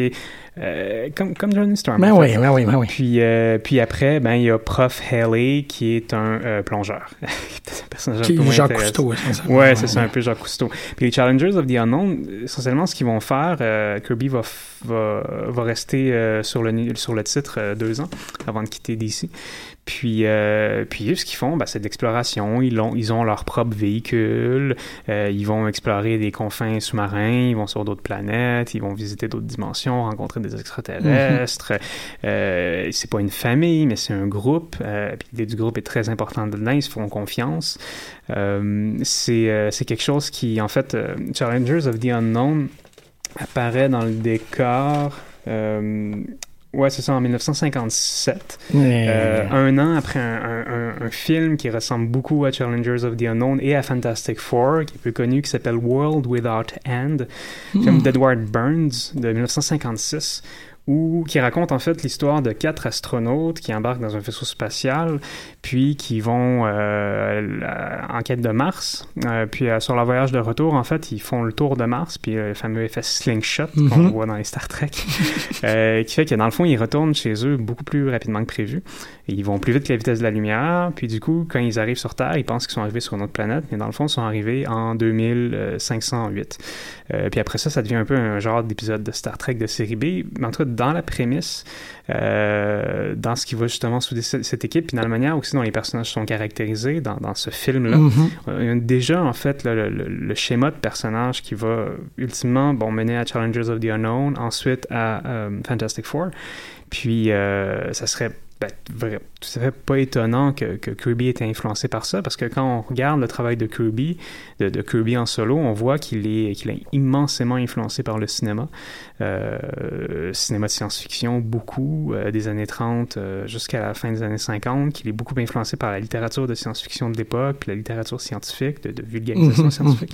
Euh, comme, comme Johnny Storm. Ben oui, ben oui, ben oui. Puis, euh, puis après, ben, il y a Prof Haley, qui est un euh, plongeur. C'est un personnage qui un peu moins Jacques Cousteau. Ouais, ouais, c'est ça, un peu Jacques Cousteau. Puis les Challengers of the Unknown, essentiellement, ce qu'ils vont faire, euh, Kirby va, va, va rester euh, sur, le, sur le titre euh, deux ans avant de quitter D C. Puis, euh, puis eux, ce qu'ils font, ben, c'est de l'exploration. Ils ont, ils ont leur propre véhicule. Euh, ils vont explorer des confins sous-marins. Ils vont sur d'autres planètes. Ils vont visiter d'autres dimensions, rencontrer des extraterrestres. Mm-hmm. Euh, c'est pas une famille, mais c'est un groupe. Euh, puis l'idée du groupe est très importante dedans. Ils se font confiance. Euh, c'est, euh, c'est quelque chose qui, en fait, euh, Challengers of the Unknown apparaît dans le décor... Euh, Ouais, c'est ça, en dix-neuf cent cinquante-sept. Ouais. Euh, un an après un, un, un film qui ressemble beaucoup à Challengers of the Unknown et à Fantastic Four, qui est peu connu, qui s'appelle World Without End, mm. film d'Edward Burns de dix-neuf cent cinquante-six, où, qui raconte en fait l'histoire de quatre astronautes qui embarquent dans un vaisseau spatial, puis qui vont euh, en quête de Mars. Euh, puis euh, sur leur voyage de retour, en fait, ils font le tour de Mars, puis euh, le fameux effet slingshot mm-hmm. qu'on voit dans les Star Trek, euh, qui fait que dans le fond, ils retournent chez eux beaucoup plus rapidement que prévu. Et ils vont plus vite que la vitesse de la lumière, puis du coup, quand ils arrivent sur Terre, ils pensent qu'ils sont arrivés sur une autre planète, mais dans le fond, ils sont arrivés en deux mille cinq cent huit. Euh, puis après ça, ça devient un peu un genre d'épisode de Star Trek de série B. Mais en tout cas, dans la prémisse, euh, dans ce qui va justement souder cette équipe, puis dans la manière aussi dont les personnages sont caractérisés dans, dans ce film-là, mm-hmm. euh, déjà, en fait, là, le, le, le schéma de personnage qui va ultimement bon, mener à Challengers of the Unknown, ensuite à euh, Fantastic Four. Puis, euh, ça serait ben, vrai, tout à fait pas étonnant que, que Kirby ait été influencé par ça, parce que quand on regarde le travail de Kirby, de, de Kirby en solo, on voit qu'il est, qu'il est immensément influencé par le cinéma. Euh, cinéma de science-fiction, beaucoup, euh, des années trente euh, jusqu'à la fin des années cinquante, qu'il est beaucoup influencé par la littérature de science-fiction de l'époque, puis la littérature scientifique, de, de vulgarisation mm-hmm. scientifique,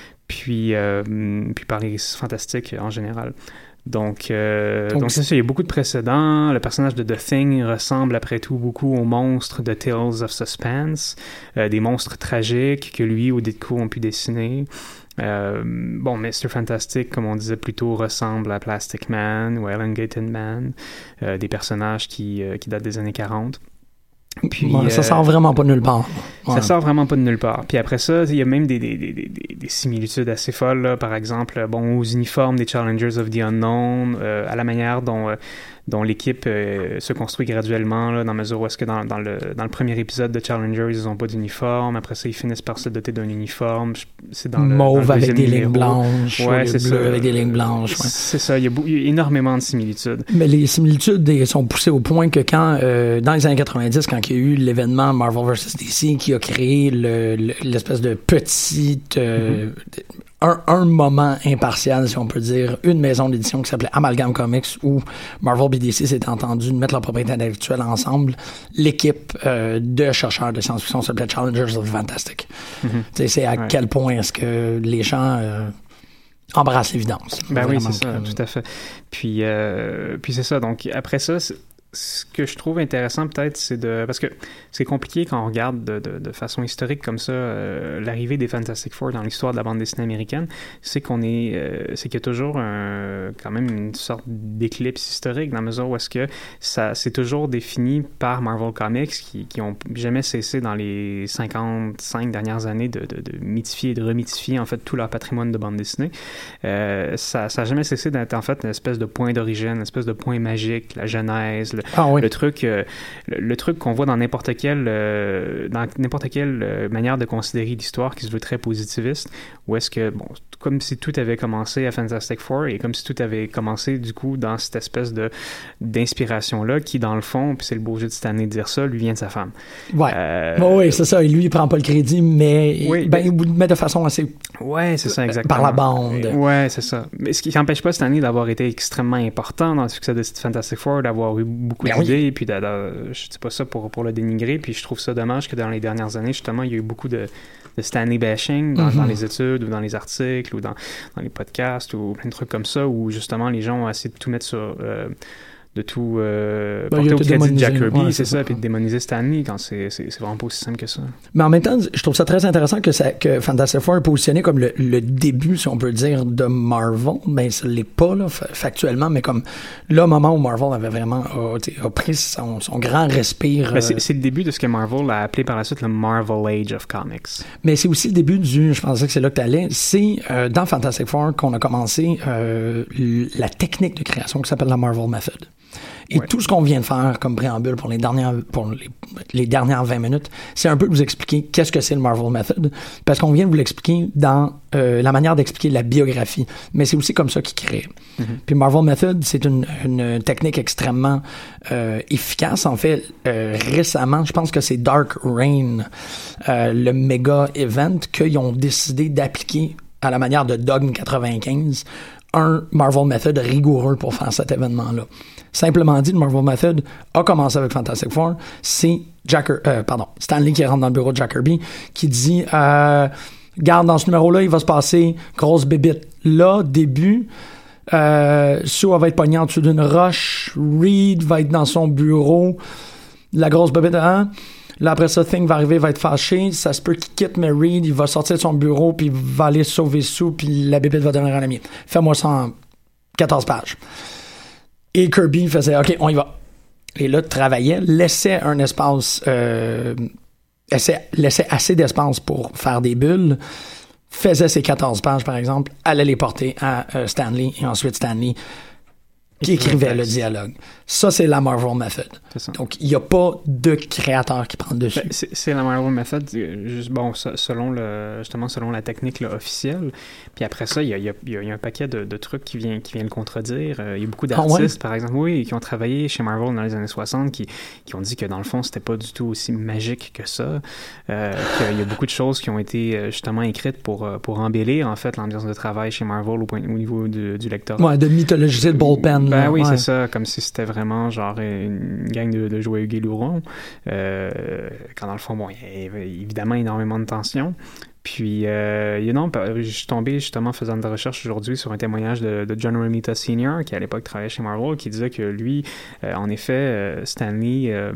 puis, euh, puis par les récits fantastiques en général. Donc, euh, donc, donc c'est ça, il y a beaucoup de précédents. Le personnage de The Thing ressemble après tout beaucoup aux monstres de Tales of Suspense, euh, des monstres tragiques que lui ou Ditko ont pu dessiner. Euh, bon, mister Fantastic, comme on disait plus tôt, ressemble à Plastic Man ou Elongated Man, euh, des personnages qui, euh, qui datent des années quarante. Puis, ouais, ça euh, sort vraiment pas de nulle part. Ouais. Ça sort vraiment pas de nulle part. Puis après ça, il y a même des, des, des, des, des similitudes assez folles, là. Par exemple, bon, aux uniformes des Challengers of the Unknown, euh, à la manière dont, euh, dont l'équipe euh, se construit graduellement, là, dans la mesure où est-ce que dans, dans, le, dans le premier épisode de Challengers, ils n'ont pas d'uniforme. Après ça, ils finissent par se doter d'un uniforme. C'est dans le, Mauve dans le avec des numéro. lignes blanches. Ouais, c'est bleu ça. avec des lignes blanches. Ouais. C'est ça. Il y, a beau, il y a énormément de similitudes. Mais les similitudes sont poussées au point que quand, euh, dans les années quatre-vingt-dix, quand il y a eu l'événement Marvel versus D C qui a créé le, le, l'espèce de petite... Euh, mm-hmm. Un, un moment impartial, si on peut dire, une maison d'édition qui s'appelait Amalgam Comics, où Marvel et D C s'étaient entendus de mettre leur propriété intellectuelle ensemble. L'équipe euh, de chercheurs de science-fiction s'appelait Challengers of the Fantastic. Mm-hmm. C'est à ouais. quel point est-ce que les gens euh, embrassent l'évidence. Ben oui, c'est ça, que... tout à fait. Puis, euh, puis c'est ça, donc après ça... C'est... Ce que je trouve intéressant peut-être, c'est de... Parce que c'est compliqué quand on regarde de, de, de façon historique comme ça euh, l'arrivée des Fantastic Four dans l'histoire de la bande dessinée américaine, c'est qu'on est... Euh, c'est qu'il y a toujours un, quand même une sorte d'éclipse historique dans la mesure où est-ce que ça, c'est toujours défini par Marvel Comics qui, qui ont jamais cessé dans les cinquante-cinq dernières années de, de, de mythifier et de remythifier en fait tout leur patrimoine de bande dessinée. Euh, ça n'a jamais cessé d'être en fait une espèce de point d'origine, une espèce de point magique, la genèse, Le, ah oui. le truc euh, le, le truc qu'on voit dans n'importe quelle euh, dans n'importe quelle euh, manière de considérer l'histoire qui se veut très positiviste, où est-ce que bon, comme si tout avait commencé à Fantastic Four et comme si tout avait commencé du coup dans cette espèce de d'inspiration là qui dans le fond, puis c'est le beau jeu de cette année de dire ça, lui vient de sa femme. Ouais. Euh, bon, oui, c'est ça. Et lui il prend pas le crédit, mais oui, ben, ben mais de façon assez. Ouais, c'est ça exactement. Par la bande. Ouais, c'est ça. Mais ce qui n'empêche pas cette année d'avoir été extrêmement important dans le succès de Fantastic Four, d'avoir eu beaucoup ben d'idées, oui. Puis de, de, je dis pas ça pour, pour le dénigrer, puis je trouve ça dommage que dans les dernières années, justement, il y a eu beaucoup de, de Stanley bashing dans, mm-hmm. dans les études, ou dans les articles, ou dans, dans les podcasts, ou plein de trucs comme ça, où justement, les gens ont essayé de tout mettre sur... Euh, de tout euh, ben, porter au crédit de Jack Kirby, ouais, c'est ça, puis de démoniser Stan Lee quand c'est, c'est, c'est vraiment pas aussi simple que ça. Mais en même temps, je trouve ça très intéressant que, ça, que Fantastic Four est positionné comme le, le début, si on peut dire, de Marvel. Ben, ça l'est pas, là, factuellement, mais comme le moment où Marvel avait vraiment a, a pris son, son grand respire. Ben, c'est, c'est le début de ce que Marvel a appelé par la suite le Marvel Age of Comics. Mais c'est aussi le début du, je pensais que c'est là que tu allais, c'est euh, dans Fantastic Four qu'on a commencé euh, la technique de création qui s'appelle la Marvel Method. Et ouais. tout ce qu'on vient de faire comme préambule pour les dernières pour les, les dernières vingt minutes, c'est un peu de vous expliquer qu'est-ce que c'est le Marvel Method, parce qu'on vient de vous l'expliquer dans euh, la manière d'expliquer la biographie, mais c'est aussi comme ça qu'il crée. Mm-hmm. Puis Marvel Method, c'est une, une technique extrêmement euh, efficace. En fait, euh, récemment, je pense que c'est Dark Reign, euh, le méga event qu'ils ont décidé d'appliquer à la manière de Dogme quatre-vingt-quinze, un Marvel Method rigoureux pour faire cet événement-là. Simplement dit, le Marvel Method a commencé avec Fantastic Four. C'est Jack, euh, pardon, Stan Lee qui rentre dans le bureau de Jack Kirby, qui dit euh, garde, dans ce numéro-là, il va se passer grosse bébite. Là, début, euh, Sue va être pognée en dessous d'une roche, Reed va être dans son bureau, la grosse bébite, hein? Là, après ça, Thing va arriver, va être fâché. Ça se peut qu'il quitte, mais Reed, il va sortir de son bureau, puis il va aller sauver Sue, puis la bébête va devenir un ami. Fais-moi ça en quatorze pages. Et Kirby faisait, OK, on y va. Et là, travaillait, laissait un espace, euh, laissait, laissait assez d'espace pour faire des bulles, faisait ses quatorze pages, par exemple, allait les porter à euh, Stan Lee, et ensuite Stan Lee qui écrivait le dialogue. Ça, c'est la Marvel Method. Donc, il n'y a pas de créateur qui prend dessus. C'est, c'est la Marvel Method, juste, bon, selon le, justement, selon la technique là, officielle. Puis après ça, il y a, y a, y a un paquet de, de trucs qui viennent, qui viennent le contredire. Il euh, y a beaucoup d'artistes, ah ouais? par exemple, oui, qui ont travaillé chez Marvel dans les années soixante, qui, qui ont dit que, dans le fond, c'était pas du tout aussi magique que ça. Euh, qu'il y a beaucoup de choses qui ont été, justement, écrites pour, pour embellir, en fait, l'ambiance de travail chez Marvel au, point, au niveau du, du lectorat. Ouais, de mythologiser le bullpen. Ben oui, ouais. c'est ça, comme si c'était vraiment genre une gang de, de joyeux guélourons. Euh, quand dans le fond, bon, il y avait évidemment énormément de tension. Puis, euh, you know, je suis tombé justement faisant de recherche aujourd'hui sur un témoignage de, de John Romita senior, qui à l'époque travaillait chez Marvel, qui disait que lui, euh, en effet, euh, Stan Lee euh,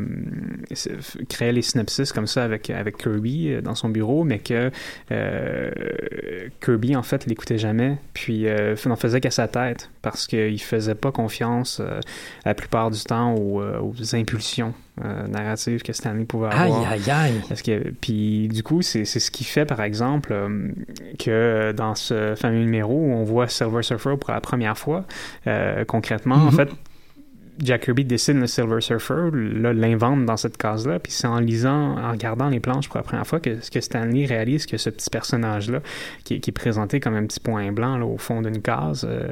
créait les synopsis comme ça avec, avec Kirby euh, dans son bureau, mais que euh, Kirby, en fait, l'écoutait jamais, puis euh, n'en faisait qu'à sa tête, parce qu'il faisait pas confiance euh, la plupart du temps aux, aux impulsions Euh, narrative que Stan Lee pouvait avoir. Aïe, aïe, aïe. Parce que, puis du coup, c'est, c'est ce qui fait, par exemple, euh, que dans ce fameux numéro où on voit Silver Surfer pour la première fois, euh, concrètement, mm-hmm. en fait, Jack Kirby dessine le Silver Surfer, là, l'invente dans cette case-là, puis c'est en lisant, en regardant les planches pour la première fois que, que Stan Lee réalise que ce petit personnage-là, qui, qui est présenté comme un petit point blanc là, au fond d'une case, euh,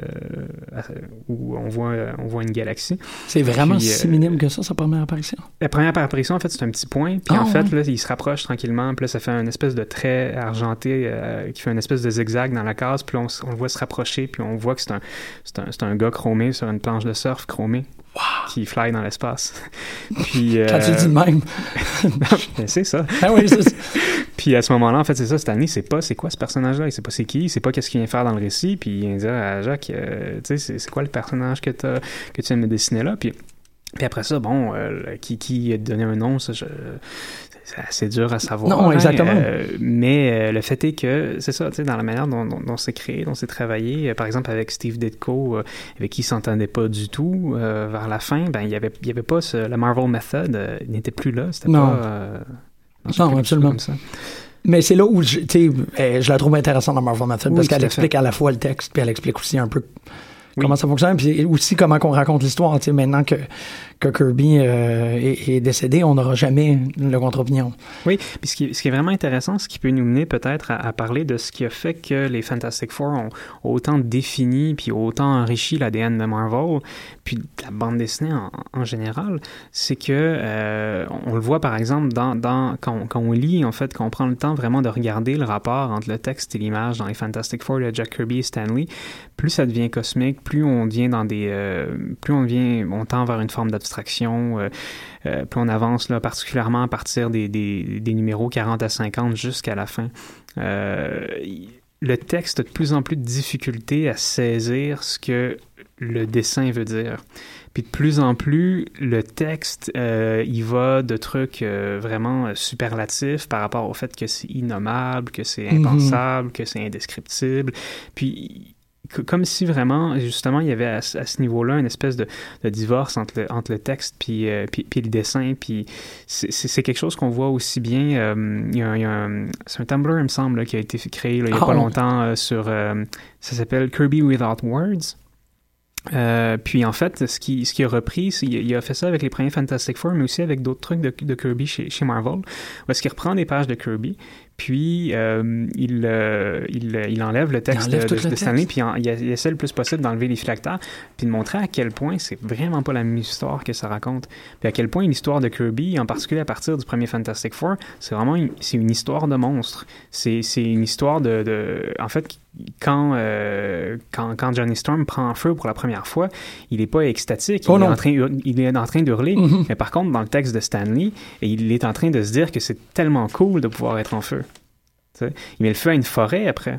où on voit, on voit une galaxie. C'est vraiment puis, si euh, minime que ça, sa première apparition? La première apparition, en fait, c'est un petit point, puis oh, en fait, ouais. là, il se rapproche tranquillement, puis là, ça fait une espèce de trait argenté euh, qui fait une espèce de zigzag dans la case, puis on, on le voit se rapprocher, puis on voit que c'est un, c'est un, c'est un gars chromé sur une planche de surf chromée. Wow. Qui fly dans l'espace. Puis, Quand euh... tu le dis de même. ben, c'est ça. Ah oui, c'est ça. Puis à ce moment-là, en fait, c'est ça, Stan Lee, c'est pas c'est quoi ce personnage-là, il sait pas c'est qui, il sait pas qu'est-ce qu'il vient faire dans le récit, puis il vient dire à Jacques, euh, tu sais, c'est, c'est quoi le personnage que, t'as, que tu viens de me dessiner là, puis, puis après ça, bon, euh, qui, qui a donné un nom, ça, je... c'est assez dur à savoir. Non, exactement. Hein, euh, mais euh, le fait est que, c'est ça, tu sais, dans la manière dont, dont, dont c'est créé, dont c'est travaillé, euh, par exemple avec Steve Ditko, euh, avec qui il s'entendait pas du tout, euh, vers la fin, ben il y avait, il y avait pas ce, la Marvel Method, euh, il n'était plus là, c'était non. pas... Euh, non, non absolument. Comme ça. Mais c'est là où, je, tu sais, je la trouve intéressante dans Marvel Method, oui, parce qu'elle explique fait. à la fois le texte, puis elle explique aussi un peu oui. comment ça fonctionne, puis aussi comment qu'on raconte l'histoire, tu sais, maintenant que que Kirby euh, est, est décédé, on n'aura jamais le contre-opinion. Oui, puis ce qui, ce qui est vraiment intéressant, ce qui peut nous mener peut-être à, à parler de ce qui a fait que les Fantastic Four ont, ont autant défini puis autant enrichi l'A D N de Marvel, puis la bande dessinée en, en général, c'est que euh, on le voit par exemple dans, dans quand, on, quand on lit, en fait, quand on prend le temps vraiment de regarder le rapport entre le texte et l'image dans les Fantastic Four de Jack Kirby et Stan Lee, plus ça devient cosmique, plus on devient dans des... Euh, plus on devient... on tend vers une forme d'abstraction. Euh, euh, puis on avance là, particulièrement à partir des, des, des numéros quarante à cinquante jusqu'à la fin. Euh, le texte a de plus en plus de difficulté à saisir ce que le dessin veut dire. Puis de plus en plus, le texte, euh, il va de trucs euh, vraiment superlatifs par rapport au fait que c'est innommable, que c'est impensable, mm-hmm. que c'est indescriptible. Puis comme si vraiment, justement, il y avait à, à ce niveau-là une espèce de, de divorce entre le, entre le texte puis, euh, puis, puis le dessin. Puis c'est, c'est quelque chose qu'on voit aussi bien. Euh, il y a, il y a un, c'est un Tumblr, il me semble, là, qui a été créé là, il n'y a oh. pas longtemps euh, sur... Euh, ça s'appelle Kirby Without Words. Euh, puis en fait, ce qui ce qui a repris, c'est il a fait ça avec les premiers Fantastic Four, mais aussi avec d'autres trucs de, de Kirby chez, chez Marvel, où est-ce qu'il reprend des pages de Kirby, puis euh, il, euh, il il enlève le texte il enlève de, de, de Stanley, puis en, il, il essaie le plus possible d'enlever les phylactères, puis de montrer à quel point c'est vraiment pas la même histoire que ça raconte, puis à quel point l'histoire de Kirby, en particulier à partir du premier Fantastic Four, c'est vraiment une, c'est une histoire de monstre, c'est c'est une histoire de, de en fait quand, euh, quand, quand Johnny Storm prend feu pour la première fois, il n'est pas extatique, oh il, est en train, il est en train d'hurler. Mm-hmm. Mais par contre, dans le texte de Stanley, il est en train de se dire que c'est tellement cool de pouvoir être en feu. T'sais? Il met le feu à une forêt après.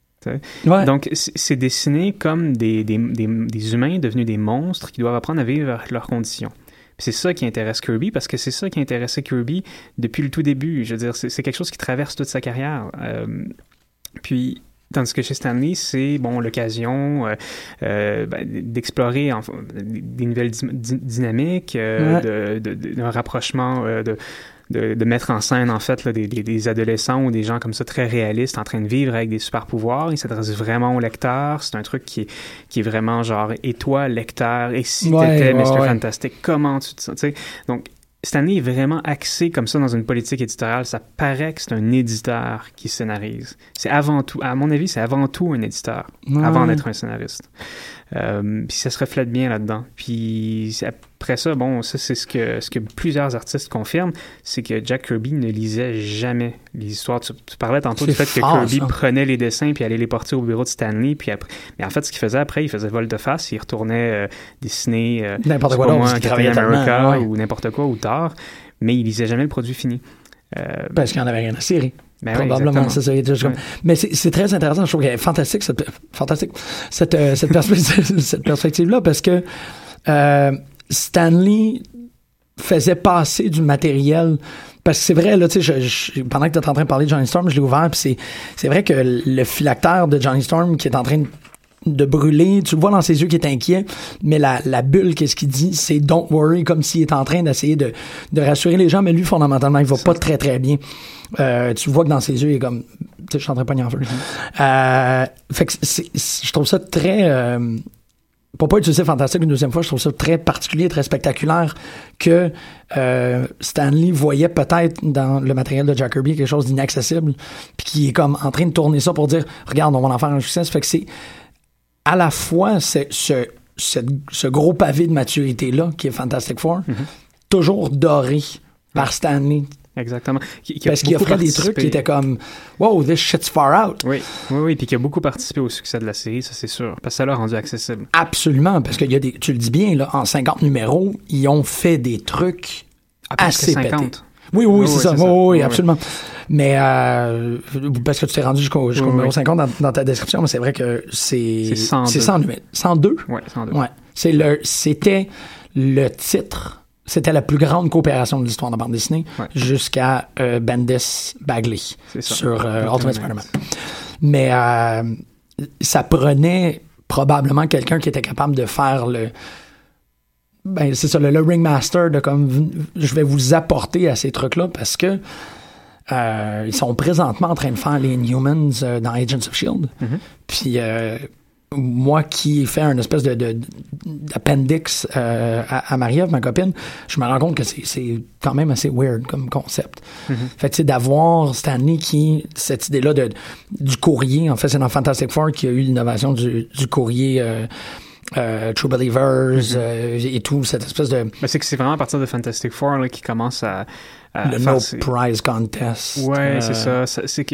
Ouais. Donc, c'est dessiné comme des, des, des, des humains devenus des monstres qui doivent apprendre à vivre avec leurs conditions. Puis c'est ça qui intéresse Kirby, parce que c'est ça qui intéressait Kirby depuis le tout début. Je veux dire, c'est, c'est quelque chose qui traverse toute sa carrière. Euh, puis... Tandis que chez Stanley, c'est bon l'occasion euh, euh, ben, d'explorer enfin, des nouvelles dy- dy- dynamiques, euh, ouais. de, de, de, d'un rapprochement, euh, de, de, de mettre en scène en fait là, des, des, des adolescents ou des gens comme ça très réalistes en train de vivre avec des super pouvoirs. Il s'adresse vraiment au lecteur. C'est un truc qui est, qui est vraiment genre « Et toi, lecteur, et si ouais, t'étais ouais, mister Ouais. Fantastic, comment tu te sens? » Tu sais, donc Stanley est vraiment axé comme ça dans une politique éditoriale. Ça paraît que c'est un éditeur qui scénarise. C'est avant tout, à mon avis, c'est avant tout un éditeur, ouais. avant d'être un scénariste. Euh, puis ça se reflète bien là-dedans. Puis après ça, bon, ça c'est ce que, ce que plusieurs artistes confirment, c'est que Jack Kirby ne lisait jamais les histoires. Tu, tu parlais tantôt c'est du fait fort, que Kirby ça. prenait les dessins puis allait les porter au bureau de Stanley. Puis après, mais en fait, ce qu'il faisait après, il faisait volte-face, il retournait euh, dessiner euh, n'importe quoi, moi, Captain America ouais. ou n'importe quoi ou Thor, mais il lisait jamais le produit fini. Euh, Parce qu'il n'y en avait rien à cirer. Ben Probablement, oui, c'est ça. Ouais. Comme... Mais c'est, c'est très intéressant. Je trouve qu'elle est fantastique, cette, fantastique, cette, euh, cette, perspective, cette perspective-là, parce que euh, Stanley faisait passer du matériel. Parce que c'est vrai, là, tu sais, je, je, pendant que tu es en train de parler de Johnny Storm, je l'ai ouvert, puis c'est, c'est vrai que le phylactère de Johnny Storm qui est en train de de brûler, tu le vois dans ses yeux qu'il est inquiet, mais la, la bulle, qu'est-ce qu'il dit, c'est « don't worry », comme s'il est en train d'essayer de, de rassurer les gens, mais lui, fondamentalement, il va pas très, très bien. Euh, tu vois que dans ses yeux, il est comme, tu sais, je suis en train de pogner en feu. Mm-hmm. Euh, fait que c'est, c'est, je trouve ça très, euh, pour pas utiliser fantastique une deuxième fois, je trouve ça très particulier, très spectaculaire que euh, Stanley voyait peut-être dans le matériel de Jack Kirby quelque chose d'inaccessible, puis qui est comme en train de tourner ça pour dire « regarde, on va en faire un succès ». Fait que c'est à la fois c'est, ce, ce, ce gros pavé de maturité-là, qui est Fantastic Four, mm-hmm. toujours doré par Stanley. Exactement. Qui, qui Parce qu'il offrait des trucs qui étaient comme « Wow, this shit's far out ». Oui, oui, oui, puis qui a beaucoup participé au succès de la série, ça c'est sûr, parce que ça l'a rendu accessible. Absolument, parce qu'il y a des, tu le dis bien, là, en cinquante numéros, ils ont fait des trucs à assez cinquante. Pétés. Oui, oui, oui, c'est, oui, ça. c'est ça. Oui, oui, oui, absolument. Oui. Mais, euh, parce que tu t'es rendu jusqu'au, jusqu'au oui, numéro oui. cinquante dans, dans ta description, mais c'est vrai que c'est... C'est cent deux. C'est cent deux. cent deux? Oui, cent deux. Ouais. C'est le, c'était le titre, c'était la plus grande coopération de l'histoire de bande dessinée ouais. jusqu'à euh, Bendis Bagley sur euh, Ultimate Spider-Man. Mais euh, ça prenait probablement quelqu'un qui était capable de faire le... Ben, c'est ça, le, le ringmaster de comme je vais vous apporter à ces trucs-là parce que euh, ils sont présentement en train de faire les Inhumans euh, dans Agents of Shield. Mm-hmm. Puis euh, moi qui ai fait un espèce de, de d'appendix euh, à, à Marie-Ève, ma copine, je me rends compte que c'est, c'est quand même assez weird comme concept. Mm-hmm. Fait que tu sais, d'avoir Stanley qui, cette idée-là de, du courrier, en fait c'est dans Fantastic Four qu'il y a eu l'innovation du, du courrier euh, Euh, True Believers mm-hmm. euh, et tout, cette espèce de... Ben, c'est que c'est vraiment à partir de Fantastic Four là, qui commence à... à le faire No ces... Prize Contest. Ouais, euh... c'est ça. ça. C'est que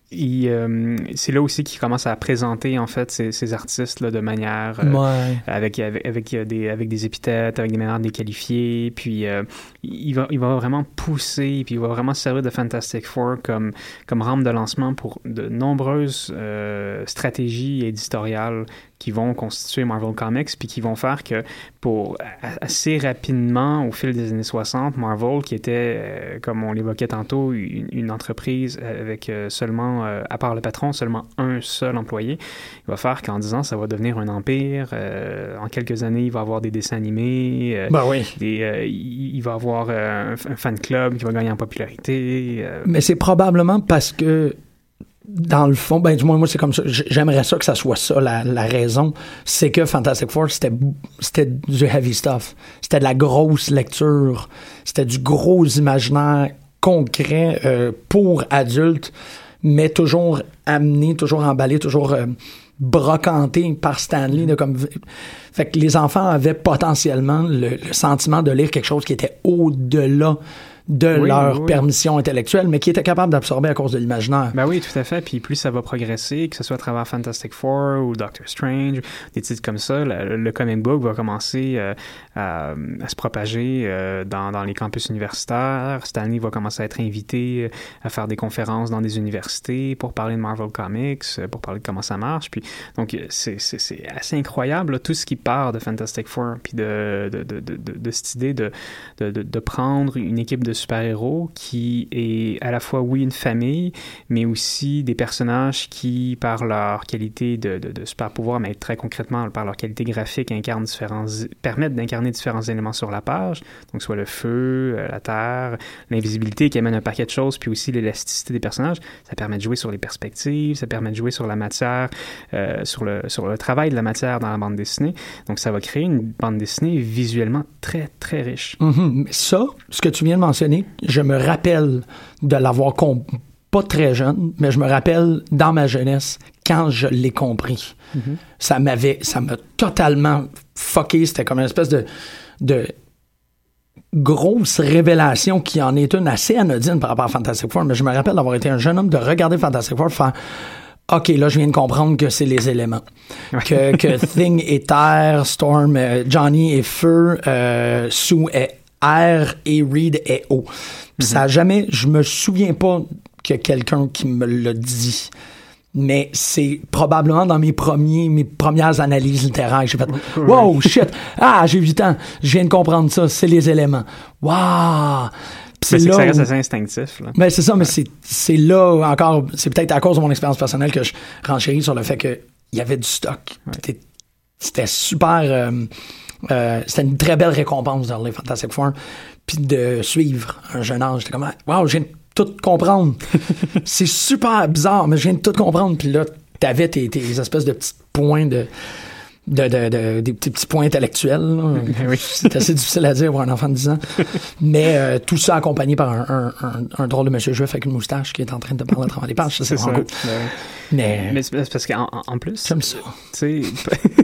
il, euh, c'est là aussi qu'il commence à présenter en fait ces, ces artistes là de manière euh, ouais. avec avec avec des avec des épithètes, avec des manières de les qualifier, puis euh, il va il va vraiment pousser, puis il va vraiment se servir de Fantastic Four comme comme rampe de lancement pour de nombreuses euh, stratégies éditoriales qui vont constituer Marvel Comics, puis qui vont faire que, pour assez rapidement, au fil des années soixante, Marvel, qui était, euh, comme on l'évoquait tantôt, une, une entreprise avec euh, seulement, euh, à part le patron, seulement un seul employé, il va faire qu'en dix ans, ça va devenir un empire. Euh, en quelques années, il va avoir des dessins animés. Euh, ben oui. Des, euh, il, il va avoir euh, un, un fan club qui va gagner en popularité. Euh. Mais c'est probablement parce que dans le fond, ben du moins moi c'est comme ça. J'aimerais ça que ça soit ça la, la raison, c'est que Fantastic Four c'était c'était du heavy stuff, c'était de la grosse lecture, c'était du gros imaginaire concret euh, pour adultes, mais toujours amené, toujours emballé, toujours euh, brocanté par Stan Lee. De comme, fait que les enfants avaient potentiellement le, le sentiment de lire quelque chose qui était au-delà de oui, leur oui. permission intellectuelle, mais qui était capable d'absorber à cause de l'imaginaire. Ben oui, tout à fait. Puis plus ça va progresser, que ce soit à travers Fantastic Four ou Doctor Strange, des titres comme ça, le, le comic book va commencer euh, à, à se propager euh, dans, dans les campus universitaires. Stan Lee va commencer à être invité à faire des conférences dans des universités pour parler de Marvel Comics, pour parler de comment ça marche. Puis donc c'est, c'est, c'est assez incroyable là, tout ce qui part de Fantastic Four, puis de, de, de, de, de, de cette idée de, de, de, de prendre une équipe de super-héros qui est à la fois, oui, une famille, mais aussi des personnages qui, par leur qualité de, de, de super-pouvoir, mais très concrètement, par leur qualité graphique, incarnent différents, permettent d'incarner différents éléments sur la page, donc soit le feu, la terre, l'invisibilité qui amène un paquet de choses, puis aussi l'élasticité des personnages. Ça permet de jouer sur les perspectives, ça permet de jouer sur la matière, euh, sur, le, sur le travail de la matière dans la bande dessinée. Donc, ça va créer une bande dessinée visuellement très, très riche. Mm-hmm. Ça, ce que tu viens de mentionner, je me rappelle de l'avoir compris, pas très jeune, mais je me rappelle dans ma jeunesse quand je l'ai compris. Mm-hmm. Ça m'avait, ça m'a totalement fucké. C'était comme une espèce de, de grosse révélation qui en est une assez anodine par rapport à Fantastic Four, mais je me rappelle d'avoir été un jeune homme, de regarder Fantastic Four, faire OK, là, je viens de comprendre que c'est les éléments. que, que Thing est terre, Storm, euh, Johnny est feu, euh, Sue est air et Reed est eau. Puis mm-hmm. ça a jamais, je me souviens pas que quelqu'un qui me l'a dit, mais c'est probablement dans mes premiers, mes premières analyses littéraires. J'ai fait « Wow, shit! Ah, j'ai huit ans, je viens de comprendre ça, c'est les éléments. Wow! » C'est, c'est là que ça reste assez instinctif. Là. Ben c'est ça, mais c'est, c'est là encore, c'est peut-être à cause de mon expérience personnelle que je renchéris sur le fait qu'il y avait du stock. Ouais. C'était, c'était super... Euh, Euh, c'était une très belle récompense dans les Fantastic Four, puis de suivre un jeune âge. J'étais comme « Wow, je viens de tout comprendre. » C'est super bizarre, mais je viens de tout comprendre. Puis là, t'avais tes, tes espèces de petits points de... De, de, de, des petits, petits points intellectuels. Oui. C'est assez difficile à dire pour un enfant de dix ans. Mais euh, tout ça accompagné par un, un, un, un drôle de monsieur juif avec une moustache qui est en train de parler à travers les pages. Ça, c'est, c'est vraiment ça. Cool. Ouais. Mais, mais c'est parce qu'en en plus... J'aime ça. Tu sais...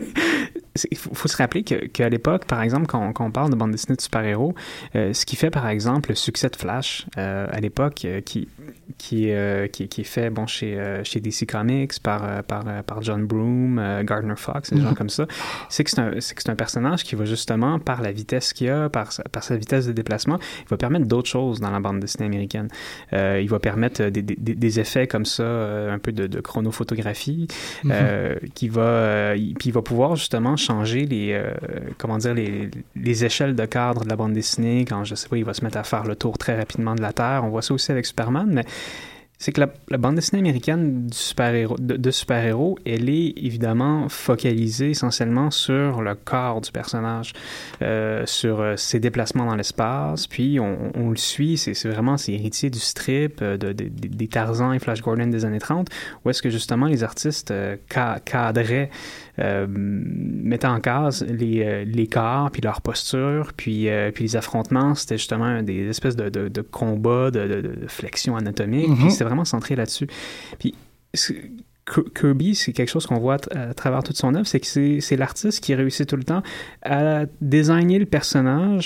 Il faut, faut se rappeler que, qu'à l'époque, par exemple, quand on, quand on parle de bande dessinée de super-héros, euh, ce qui fait, par exemple, le succès de Flash euh, à l'époque, euh, qui, qui, euh, qui, qui est fait bon, chez, euh, chez D C Comics par, euh, par, euh, par John Broome, euh, Gardner Fox, des mm-hmm. gens comme ça, c'est que c'est, un, c'est que c'est un personnage qui va justement, par la vitesse qu'il a, par sa, par sa vitesse de déplacement, il va permettre d'autres choses dans la bande dessinée américaine. Euh, il va permettre des, des, des effets comme ça, euh, un peu de, de chronophotographie, mm-hmm. euh, qui va, euh, il, puis il va pouvoir justement changer les, euh, comment dire, les, les échelles de cadre de la bande dessinée. Quand, je sais pas, il va se mettre à faire le tour très rapidement de la Terre. On voit ça aussi avec Superman, mais c'est que la, la bande dessinée américaine du super-héros, de, de super-héros, elle est évidemment focalisée essentiellement sur le corps du personnage, euh, sur euh, ses déplacements dans l'espace, puis on, on le suit, c'est, c'est vraiment, c'est héritier du strip, euh, de, de, de, des Tarzan et Flash Gordon des années trente, où est-ce que justement les artistes euh, ca- cadraient, euh, mettaient en case les, euh, les corps, puis leur posture, puis, euh, puis les affrontements, c'était justement des espèces de, de, de combats, de, de, de flexion anatomique, mm-hmm. puis c'était vraiment centré là-dessus. Puis Kirby, c'est quelque chose qu'on voit à, à travers toute son œuvre, c'est que c'est, c'est l'artiste qui réussit tout le temps à designer le personnage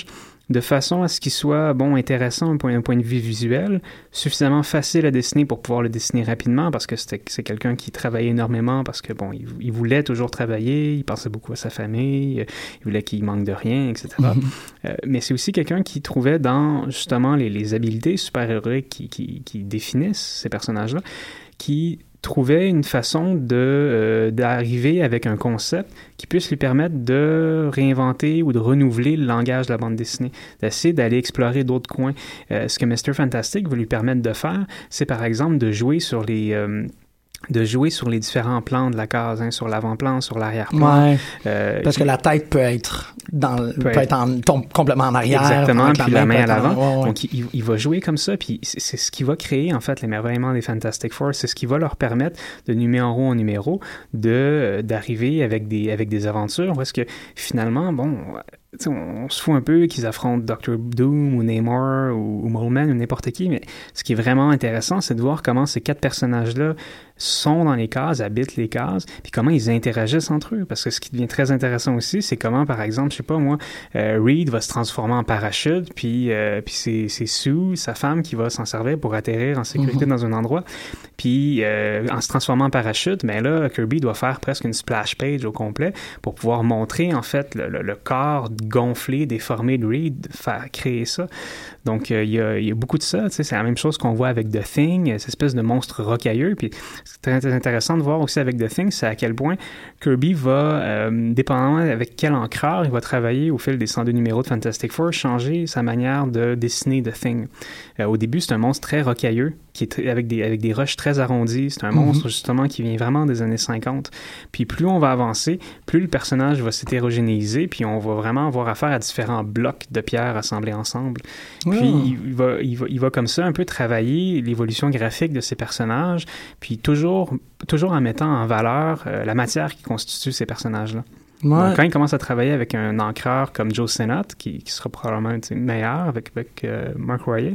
de façon à ce qu'il soit, bon, intéressant d'un point, point de vue visuel, suffisamment facile à dessiner pour pouvoir le dessiner rapidement, parce que c'était, c'est quelqu'un qui travaillait énormément, parce que, bon, il, il voulait toujours travailler, il pensait beaucoup à sa famille, il voulait qu'il manque de rien, et cetera. Mm-hmm. Euh, mais c'est aussi quelqu'un qui trouvait dans, justement, les, les habiletés super-héroïques qui, qui, qui définissent ces personnages-là, qui trouvait une façon de euh, d'arriver avec un concept qui puisse lui permettre de réinventer ou de renouveler le langage de la bande dessinée, d'essayer d'aller explorer d'autres coins. Euh, ce que mister Fantastic veut lui permettre de faire, c'est par exemple de jouer sur les... Euh, de jouer sur les différents plans de la case, hein, sur l'avant-plan, sur l'arrière-plan. Ouais, euh, parce que la tête peut être dans, peut, peut être en, tombe complètement en arrière. Exactement, puis la main, main à l'avant. En, ouais, ouais. Donc, il, il va jouer comme ça, puis c'est, c'est ce qui va créer, en fait, l'émerveillement des Fantastic Four. C'est ce qui va leur permettre, de numéro en numéro, de, d'arriver avec des, avec des aventures, parce que, finalement, bon... T'sais, on se fout un peu qu'ils affrontent docteur Doom ou Namor ou, ou Mole Man ou n'importe qui, mais ce qui est vraiment intéressant, c'est de voir comment ces quatre personnages-là sont dans les cases, habitent les cases, puis comment ils interagissent entre eux. Parce que ce qui devient très intéressant aussi, c'est comment, par exemple, je sais pas moi, euh, Reed va se transformer en parachute, puis, euh, puis c'est, c'est Sue, sa femme, qui va s'en servir pour atterrir en sécurité mm-hmm. dans un endroit. Puis euh, en se transformant en parachute, ben là, Kirby doit faire presque une splash page au complet pour pouvoir montrer, en fait, le, le, le corps gonflé, déformé de Reed, faire créer ça. Donc, il euh, y, a, y a beaucoup de ça. C'est la même chose qu'on voit avec The Thing, cette espèce de monstre rocailleux. Puis, c'est très, très intéressant de voir aussi avec The Thing, c'est à quel point Kirby va, euh, dépendamment avec quel encreur il va travailler au fil des cent deux numéros de Fantastic Four, changer sa manière de dessiner The Thing. Euh, au début, c'est un monstre très rocailleux, qui est avec des, avec des roches très arrondies. C'est un mm-hmm. monstre, justement, qui vient vraiment des années cinquante. Puis, plus on va avancer, plus le personnage va s'hétérogénéiser, puis on va vraiment avoir affaire à différents blocs de pierres assemblés ensemble. Puis, oh. il, va, il, va, il va comme ça un peu travailler l'évolution graphique de ces personnages, puis toujours, toujours en mettant en valeur euh, la matière qui constitue ces personnages-là. Ouais. Donc, quand il commence à travailler avec un encreur comme Joe Sinnott, qui, qui sera probablement meilleur avec, avec euh, Mark Royer,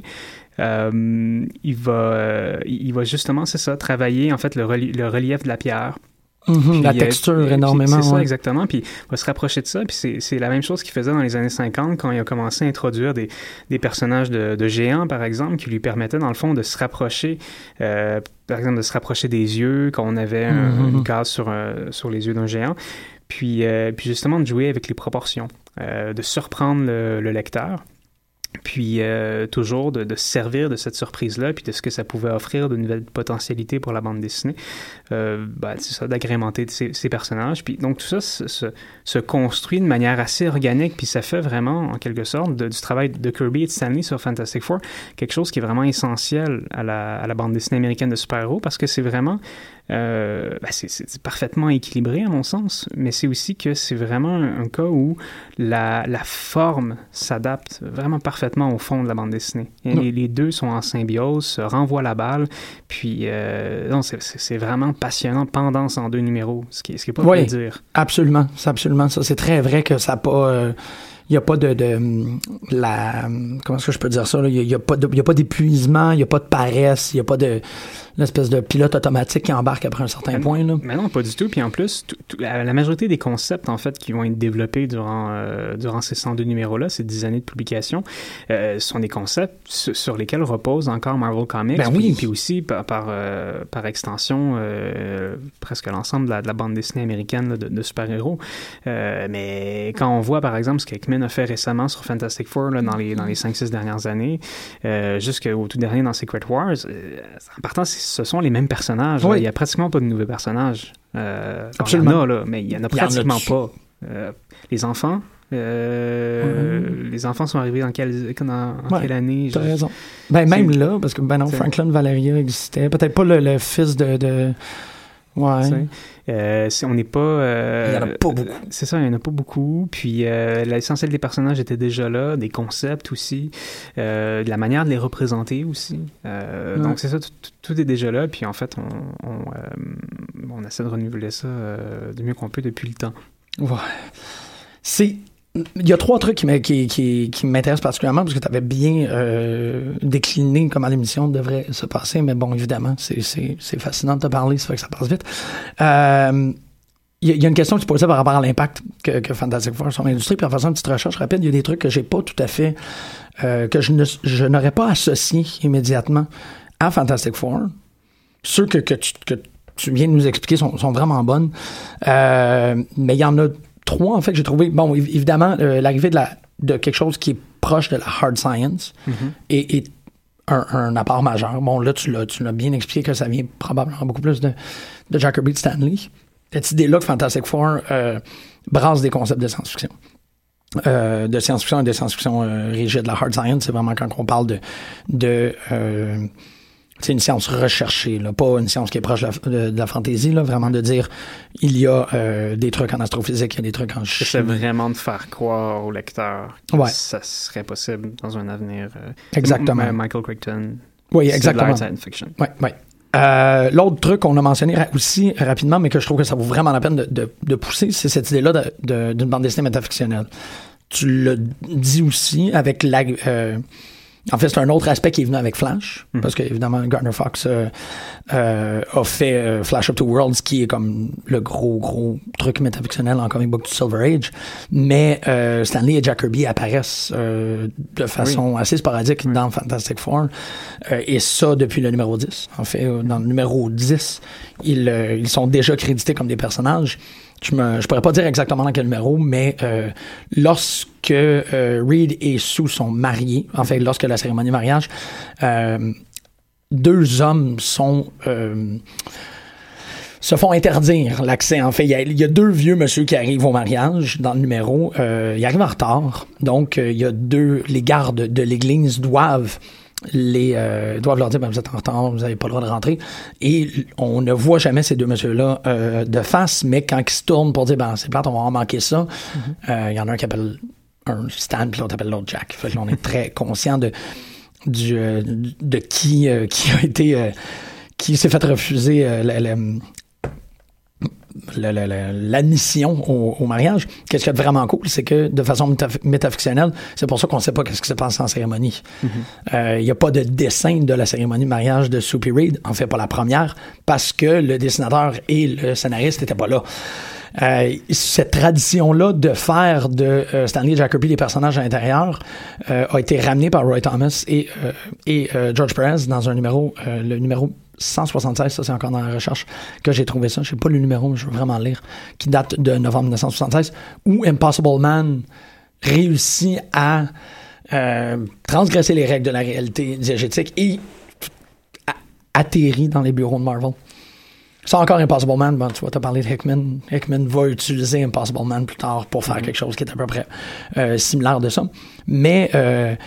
euh, il, va, euh, il va justement, c'est ça, travailler en fait le, reli- le relief de la pierre. Mm-hmm, puis, la texture euh, énormément. C'est ça, ouais. exactement. Puis il va se rapprocher de ça. Puis c'est, c'est la même chose qu'il faisait dans les années cinquante quand il a commencé à introduire des, des personnages de, de géants, par exemple, qui lui permettaient, dans le fond, de se rapprocher, euh, par exemple, de se rapprocher des yeux, quand on avait un, mm-hmm. une case sur, euh, sur les yeux d'un géant. Puis, euh, puis justement, de jouer avec les proportions, euh, de surprendre le, le lecteur. Puis euh, toujours de, de se servir de cette surprise-là, puis de ce que ça pouvait offrir de nouvelles potentialités pour la bande dessinée. Euh, ben, c'est ça, d'agrémenter ces, ces personnages. Puis donc tout ça se, se, se construit de manière assez organique, puis ça fait vraiment, en quelque sorte, de, du travail de Kirby et de Stan Lee sur Fantastic Four, quelque chose qui est vraiment essentiel à la, à la bande dessinée américaine de super-héros, parce que c'est vraiment... Euh, ben c'est, c'est parfaitement équilibré à mon sens, mais c'est aussi que c'est vraiment un, un cas où la, la forme s'adapte vraiment parfaitement au fond de la bande dessinée. Les, les deux sont en symbiose, se renvoient la balle, puis euh, non, c'est, c'est, c'est vraiment passionnant pendant cent deux numéros, ce qui est, ce qui est pas oui, à dire. Absolument, c'est absolument ça. C'est très vrai que ça n'a pas... Euh... Il n'y a pas de, de la comment est-ce que je peux dire ça là? Il n'y a, a pas de, il y a pas d'épuisement, il n'y a pas de paresse, il n'y a pas de l'espèce de pilote automatique qui embarque après un certain mais, point là. Mais non, pas du tout. Puis en plus, tout, tout, la, la majorité des concepts en fait qui vont être développés durant euh, durant ces cent deux numéros là, ces dix années de publication, euh, sont des concepts sur, sur lesquels repose encore Marvel Comics. Ben puis, oui. puis aussi par par, euh, par extension euh, presque l'ensemble de la, de la bande dessinée américaine là, de, de super-héros. Euh, mais quand on voit par exemple ce qu'Hickman a fait récemment sur Fantastic Four là, dans les dans les cinq six dernières années, euh, jusqu'au tout dernier dans Secret Wars, euh, en partant, ce sont les mêmes personnages. Oui. Il n'y a pratiquement pas de nouveaux personnages. Euh, Absolument. Il y en a, là, mais il n'y en a pratiquement y en a pas. Euh, les enfants, euh, ouais. les enfants sont arrivés dans quelle, dans, en ouais, quelle année? T'as je... raison. Ben, même c'est... là, parce que ben non, Franklin Valeria existait. Peut-être pas le, le fils de... de... Ouais. Euh, on n'est pas... Euh, il n'y en a pas beaucoup. C'est ça, il n'y en a pas beaucoup. Puis euh, l'essentiel des personnages était déjà là, des concepts aussi, euh, de la manière de les représenter aussi. Euh, ouais. Donc c'est ça, tout, tout est déjà là. Puis en fait, on, on, euh, on essaie de renouveler ça euh, du mieux qu'on peut depuis le temps. Ouais. C'est... Il y a trois trucs qui, m'a, qui, qui, qui m'intéressent particulièrement parce que tu avais bien euh, décliné comment l'émission devrait se passer, mais bon, évidemment, c'est, c'est, c'est fascinant de te parler, ça fait que ça passe vite. Euh, il y, y a une question qui se posait par rapport à l'impact que, que Fantastic Four sur l'industrie, puis en faisant une petite recherche rapide, il y a des trucs que j'ai pas tout à fait, euh, que je, ne, je n'aurais pas associé immédiatement à Fantastic Four. Ceux que, que, tu, que tu viens de nous expliquer sont, sont vraiment bonnes, euh, mais il y en a trois, en fait, que j'ai trouvé. Bon, évidemment, euh, l'arrivée de, la, de quelque chose qui est proche de la hard science mm-hmm. est, est un, un apport majeur. Bon, là, tu l'as, tu l'as bien expliqué que ça vient probablement beaucoup plus de, de Jack Kirby, de Stan Lee. Cette idée-là que Fantastic Four euh, brasse des concepts de science-fiction. Euh, de science-fiction et de science-fiction euh, rigide. La hard science, c'est vraiment quand on parle de... de euh, c'est une science recherchée, là, pas une science qui est proche de la, de, de la fantaisie, là, vraiment de dire il y a euh, des trucs en astrophysique, il y a des trucs en chimie. C'est vraiment de faire croire au lecteur que ouais. ça serait possible dans un avenir. Euh, exactement. M- Michael Crichton. Oui, exactement. C'est de la science fiction. Oui, oui. Euh, l'autre truc qu'on a mentionné ra- aussi rapidement, mais que je trouve que ça vaut vraiment la peine de, de, de pousser, c'est cette idée-là de, de, d'une bande dessinée métafictionnelle. Tu l'as dit aussi avec la... Euh, en fait, c'est un autre aspect qui est venu avec Flash, mm-hmm. parce qu'évidemment, Gardner Fox euh, euh, a fait euh, Flash of Two Worlds, qui est comme le gros, gros truc métafictionnel en comic book du Silver Age. Mais euh, Stan Lee et Jack Kirby apparaissent euh, de façon oui. assez sporadique oui. dans Fantastic Four. Euh, et ça, depuis le numéro dix. En fait, dans le numéro dix, ils, euh, ils sont déjà crédités comme des personnages. Je me, je pourrais pas dire exactement dans quel numéro, mais euh, lorsque euh, Reed et Sue sont mariés, en fait, lorsque la cérémonie de mariage, euh, deux hommes sont euh, se font interdire l'accès. En fait, il y a, il y a deux vieux monsieur qui arrivent au mariage dans le numéro. Euh, ils arrivent en retard, donc euh, il y a deux, les gardes de l'église doivent les euh, doivent leur dire ben, vous êtes en retard, vous n'avez pas le droit de rentrer, et on ne voit jamais ces deux messieurs-là euh, de face, mais quand ils se tournent pour dire ben c'est plate, on va en manquer ça, il mm-hmm. euh, y en a un qui appelle un Stan puis l'autre appelle l'autre Jack. Fait que là, on est très conscient de du euh, de qui euh, qui a été euh, qui s'est fait refuser euh, la, la, La, la, la, l'admission au, au mariage. Qu'est-ce qui est vraiment cool, c'est que de façon métaf- métafictionnelle, c'est pour ça qu'on ne sait pas qu'est-ce qui se passe en cérémonie. Il mm-hmm. euh, n'y a pas de dessin de la cérémonie de mariage de Soupy Reed, en fait pas la première, parce que le dessinateur et le scénariste n'étaient pas là. Euh, cette tradition-là de faire de euh, Stan Lee et Jack Kirby des personnages à l'intérieur euh, a été ramenée par Roy Thomas et, euh, et euh, George Perez dans un numéro, euh, le numéro cent soixante-seize, ça c'est encore dans la recherche que j'ai trouvé ça, je sais pas le numéro mais je veux vraiment le lire, qui date de novembre dix-neuf cent soixante-seize, où Impossible Man réussit à euh, transgresser les règles de la réalité diégétique et a- atterrit dans les bureaux de Marvel. C'est encore Impossible Man, bon, tu vois, t'as parlé de Hickman. Hickman va utiliser Impossible Man plus tard pour faire mm-hmm. quelque chose qui est à peu près euh, similaire de ça. Mais euh,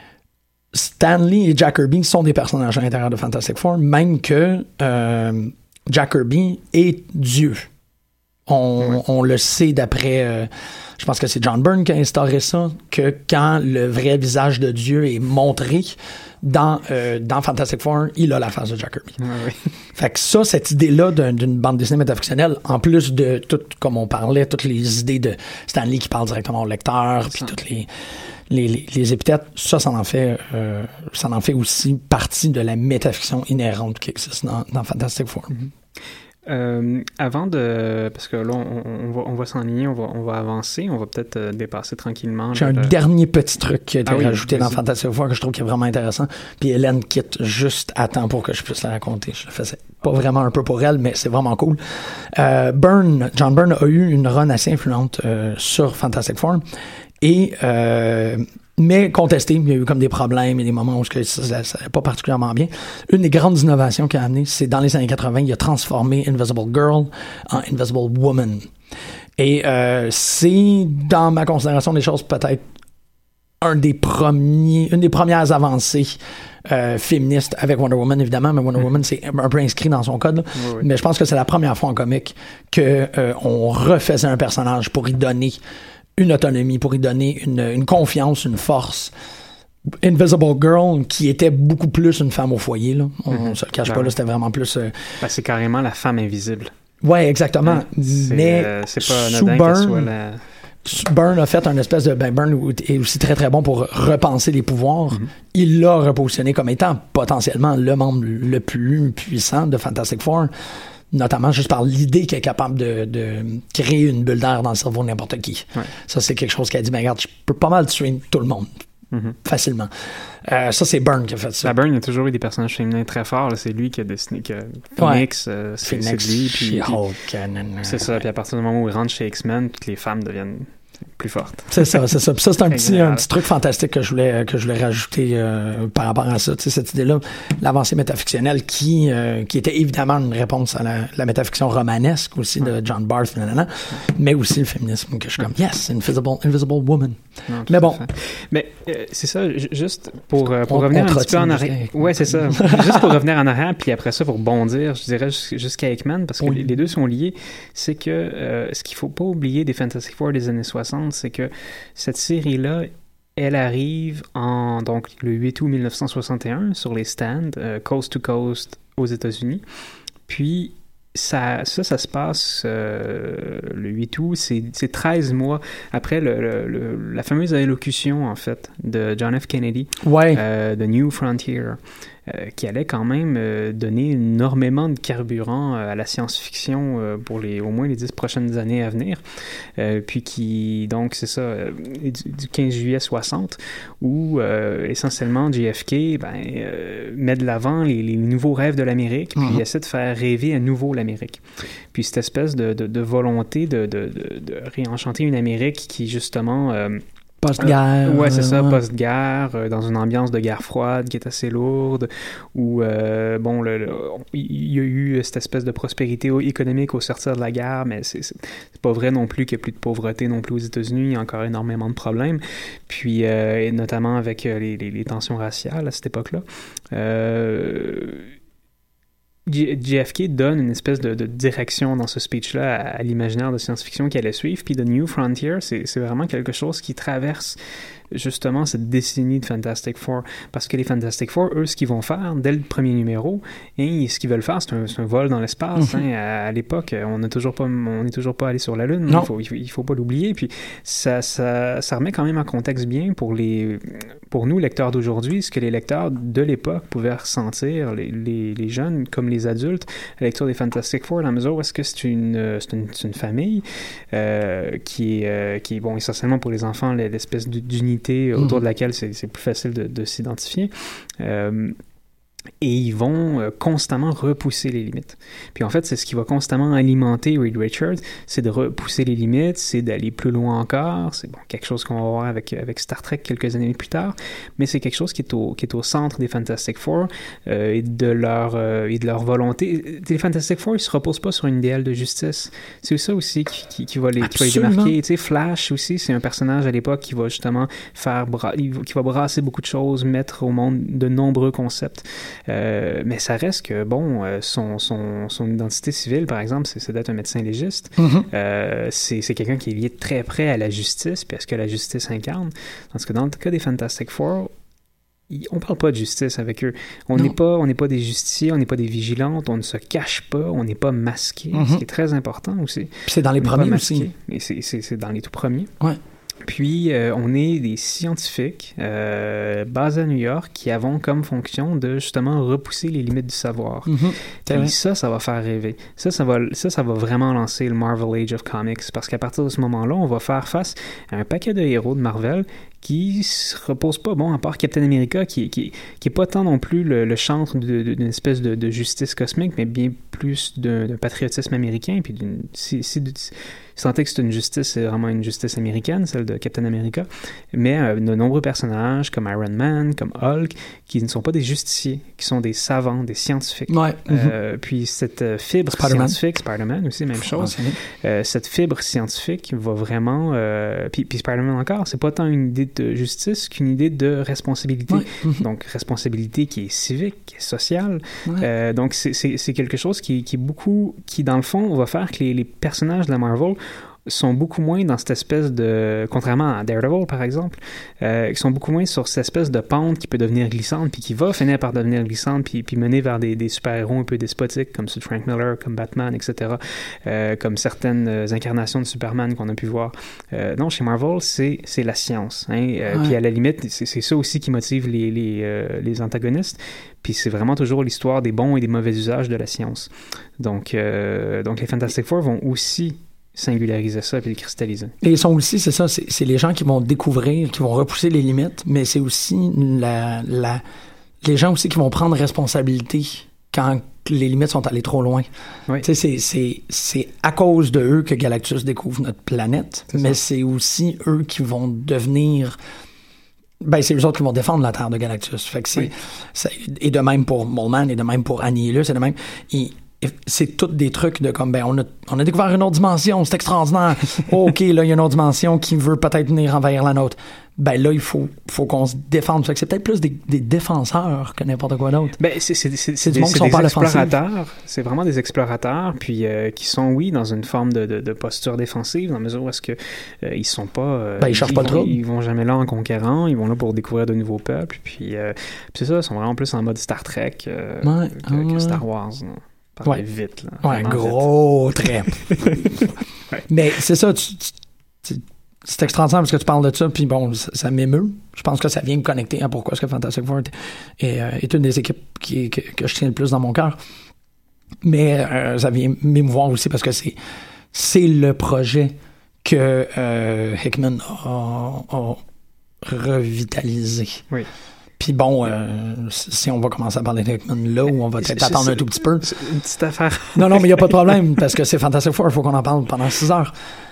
Stan Lee et Jack Kirby sont des personnages à l'intérieur de Fantastic Four, même que euh, Jack Kirby est Dieu. On, oui. on le sait d'après... Euh, je pense que c'est John Byrne qui a instauré ça, que quand le vrai visage de Dieu est montré dans, euh, dans Fantastic Four, il a la face de Jack Kirby. Oui, oui. Fait que ça, cette idée-là d'un, d'une bande dessinée métafictionnelle, en plus de tout, comme on parlait, toutes les idées de Stan Lee qui parle directement au lecteur, puis toutes les, les, les, les épithètes, ça, ça en fait, euh, ça en fait aussi partie de la métafiction inhérente qui existe dans, dans Fantastic Four. Mm-hmm. Euh, avant de... Parce que là, on, on va, on va s'enligner, on va, on va avancer, on va peut-être euh, dépasser tranquillement. J'ai le... un dernier petit truc qui a été ah oui, rajouté vas-y. dans Fantastic Four que je trouve qui est vraiment intéressant. Puis Hélène quitte juste à temps pour que je puisse la raconter. Je le faisais pas vraiment un peu pour elle, mais c'est vraiment cool. Euh, Byrne, John Byrne a eu une run assez influente euh, sur Fantastic Four. Et... Euh, mais contesté, il y a eu comme des problèmes et des moments où ça n'allait pas particulièrement bien. Une des grandes innovations qu'il a amené, c'est dans les années quatre-vingts, il a transformé Invisible Girl en Invisible Woman. Et euh, c'est, dans ma considération des choses, peut-être un des premiers, une des premières avancées euh, féministes avec Wonder Woman, évidemment, mais Wonder mmh. Woman, c'est un peu inscrit dans son code. Oui, oui. Mais je pense que c'est la première fois en comique que euh, on refaisait un personnage pour y donner une autonomie, pour y donner une, une confiance, une force. Invisible Girl, qui était beaucoup plus une femme au foyer, là. On mm-hmm. se le cache ben pas, là, c'était vraiment plus... Euh... Ben, c'est carrément la femme invisible. Ouais, exactement. C'est, mais euh, c'est pas anodin qu'elle soit la... Byrne a fait un espèce de... Ben, Byrne est aussi très, très bon pour repenser les pouvoirs. Mm-hmm. Il l'a repositionné comme étant potentiellement le membre le plus puissant de Fantastic Four. notamment juste par l'idée qu'elle est capable de, de créer une bulle d'air dans le cerveau de n'importe qui. Ouais. Ça, c'est quelque chose qu'elle dit, ben regarde, je peux pas mal tuer tout le monde. Mm-hmm. Facilement. Euh, ça, c'est Byrne qui a fait ça. La Byrne, il y a toujours eu des personnages féminins très forts. Là. C'est lui qui a dessiné que Phoenix, ouais. euh, c'est, Phoenix, c'est lui. Puis, She-Hulk, puis, c'est ça. Puis à partir du moment où il rentre chez X-Men, toutes les femmes deviennent plus fortes. C'est ça, c'est ça. Puis ça, c'est un petit, un petit truc fantastique que je voulais, que je voulais rajouter euh, par rapport à ça. Tu sais, cette idée-là, l'avancée métafictionnelle qui, euh, qui était évidemment une réponse à la, la métafiction romanesque aussi de John Barth, nanana, mais aussi le féminisme que je suis comme, yes, Invisible, Invisible Woman. Non, mais bon. Mais euh, c'est ça, juste pour, euh, pour on, revenir on un petit peu en arrière. Ouais, c'est ça. Juste pour revenir en arrière, puis après ça, pour bondir, je dirais jusqu'à Hickman, parce que oui. les deux sont liés, c'est que euh, ce qu'il faut pas oublier des Fantastic Four des années soixante, c'est que cette série-là, elle arrive en donc le huit août dix-neuf cent soixante et un sur les stands euh, Coast to Coast aux États-Unis. Puis ça, ça, ça se passe euh, le huit août, c'est, c'est treize mois après le, le, le, la fameuse allocution, en fait, de John F. Kennedy, ouais. euh, de New Frontier. Euh, qui allait quand même euh, donner énormément de carburant euh, à la science-fiction euh, pour les, au moins les dix prochaines années à venir. Euh, puis qui, donc, c'est ça, euh, du, du quinze juillet soixante, où euh, essentiellement J F K ben, euh, met de l'avant les, les nouveaux rêves de l'Amérique, puis mm-hmm. essaie de faire rêver à nouveau l'Amérique. Puis cette espèce de, de, de volonté de, de, de, de réenchanter une Amérique qui, justement... Euh, Post-guerre. Euh, ouais, c'est ça, post-guerre, euh, dans une ambiance de guerre froide qui est assez lourde, où, euh, bon, le, le, il y a eu cette espèce de prospérité économique au sortir de la guerre, mais c'est, c'est, c'est pas vrai non plus qu'il n'y a plus de pauvreté non plus aux États-Unis, il y a encore énormément de problèmes, puis, euh, et notamment avec les, les, les tensions raciales à cette époque-là. Euh... J F K donne une espèce de, de direction dans ce speech-là à, à l'imaginaire de science-fiction qui allait suivre. Puis The New Frontier, c'est, c'est vraiment quelque chose qui traverse justement cette décennie de Fantastic Four. Parce que les Fantastic Four, eux, ce qu'ils vont faire dès le premier numéro, hein, ce qu'ils veulent faire, c'est un, c'est un vol dans l'espace. Mm-hmm. Hein, à, à l'époque, on n'est toujours pas, on n'est toujours pas allé sur la Lune. Il faut, il faut, il faut pas l'oublier. Puis ça, ça, ça remet quand même en contexte bien pour les, pour nous lecteurs d'aujourd'hui, ce que les lecteurs de l'époque pouvaient ressentir, les, les, les jeunes comme les adultes, à la lecture des Fantastic Four, dans la mesure où est-ce que c'est une, c'est une, c'est une famille euh, qui est, euh, qui est bon essentiellement pour les enfants l'espèce d'unité autour de laquelle c'est, c'est plus facile de, de s'identifier. Euh, et ils vont euh, constamment repousser les limites. Puis en fait, c'est ce qui va constamment alimenter Reed Richards, c'est de repousser les limites, c'est d'aller plus loin encore, c'est bon, quelque chose qu'on va voir avec, avec Star Trek quelques années plus tard, mais c'est quelque chose qui est au, qui est au centre des Fantastic Four euh, et, de leur, euh, et de leur volonté. Les Fantastic Four, ils ne se reposent pas sur une idéal de justice. C'est ça aussi qui, qui, qui, va, les, qui va les démarquer. Tu sais, Flash aussi, c'est un personnage à l'époque qui va justement faire bra- qui va brasser beaucoup de choses, mettre au monde de nombreux concepts. Euh, mais ça reste que, bon, euh, son, son, son identité civile, par exemple, c'est, c'est d'être un médecin légiste. Mm-hmm. Euh, c'est, c'est quelqu'un qui est lié très près à la justice, puis à ce que la justice incarne. Tandis que dans le cas des Fantastic Four, on parle pas de justice avec eux. On n'est pas, on n'est pas des justiciers, on n'est pas des vigilantes, on ne se cache pas, on n'est pas masqué, mm-hmm. ce qui est très important aussi. Puis c'est dans les premiers aussi. Et c'est, c'est, c'est dans les tout premiers. Ouais. Puis, euh, on est des scientifiques euh, basés à New York qui avons comme fonction de, justement, repousser les limites du savoir. Mm-hmm. Et ça, ça va faire rêver. Ça ça, va, ça, ça va vraiment lancer le Marvel Age of Comics, parce qu'à partir de ce moment-là, on va faire face à un paquet de héros de Marvel qui se repose pas, bon, à part Captain America, qui, qui, qui est pas tant non plus le, le chantre de, de, d'une espèce de, de justice cosmique, mais bien plus d'un, d'un patriotisme américain, puis d'une... Si, si, si, si que c'est une justice, c'est vraiment une justice américaine, celle de Captain America, mais euh, de nombreux personnages comme Iron Man, comme Hulk, qui ne sont pas des justiciers, qui sont des savants, des scientifiques. Ouais. Euh, mm-hmm. Puis cette euh, fibre Spider-Man. scientifique, Spider-Man aussi, même chose, euh, cette fibre scientifique va vraiment... Euh, puis, puis Spider-Man encore, c'est pas tant une idée de justice qu'une idée de responsabilité. Ouais. Mm-hmm. Donc, responsabilité qui est civique, qui est sociale. Ouais. Euh, donc, c'est, c'est, c'est quelque chose qui, qui est beaucoup... qui, dans le fond, va faire que les, les personnages de la Marvel sont beaucoup moins dans cette espèce de... Contrairement à Daredevil, par exemple, euh, qui sont beaucoup moins sur cette espèce de pente qui peut devenir glissante, puis qui va finir par devenir glissante, puis, puis mener vers des, des super-héros un peu despotiques, comme ceux de Frank Miller, comme Batman, et cetera, euh, comme certaines incarnations de Superman qu'on a pu voir. Euh, non, chez Marvel, c'est, c'est la science. Hein? Euh, ouais. Puis à la limite, c'est, c'est ça aussi qui motive les, les, euh, les antagonistes. Puis c'est vraiment toujours l'histoire des bons et des mauvais usages de la science. Donc, euh, donc les Fantastic Four vont aussi singulariser ça puis le cristalliser. Et ils sont aussi, c'est ça, c'est, c'est les gens qui vont découvrir, qui vont repousser les limites, mais c'est aussi la, la, les gens aussi qui vont prendre responsabilité quand les limites sont allées trop loin. Oui. Tu sais, c'est, c'est, c'est à cause de eux que Galactus découvre notre planète, c'est mais ça. C'est aussi eux qui vont devenir... Ben, c'est eux autres qui vont défendre la Terre de Galactus. Fait que c'est, oui. c'est et de même pour Moleman, et de même pour Annihilus, c'est de même... Et, c'est tous des trucs de comme, ben, on a, on a découvert une autre dimension, c'est extraordinaire. Oh, OK, là, il y a une autre dimension qui veut peut-être venir envahir la nôtre. Ben là, il faut, faut qu'on se défende. Fait que c'est peut-être plus des, des défenseurs que n'importe quoi d'autre. Ben, c'est, c'est, c'est, c'est du monde qui sont pas explorateurs. C'est vraiment des explorateurs, puis euh, qui sont, oui, dans une forme de, de, de posture défensive, dans la mesure où est-ce que euh, ils sont pas... Euh, ben, ils cherchent pas le trouble. Ils vont jamais là en conquérant, ils vont là pour découvrir de nouveaux peuples, puis, euh, puis c'est ça, ils sont vraiment plus en mode Star Trek euh, ouais, que, ouais. que Star Wars, non? Ouais. Vite, là. Ouais, gros trait. Ouais. Mais c'est ça, tu, tu, tu, c'est extraordinaire parce que tu parles de ça, puis bon, ça, ça m'émeut. Je pense que ça vient me connecter à pourquoi est-ce que Fantastic Four est, est, est une des équipes qui, que, que je tiens le plus dans mon cœur. Mais euh, ça vient m'émouvoir aussi parce que c'est, c'est le projet que euh, Hickman a, a revitalisé. Oui. Puis bon, euh, si on va commencer à parler de Hickman là, où on va peut-être attendre c'est, un tout petit peu. C'est une petite affaire. Non, non, mais il n'y a pas de problème, parce que c'est Fantastic Four, il faut qu'on en parle pendant six heures.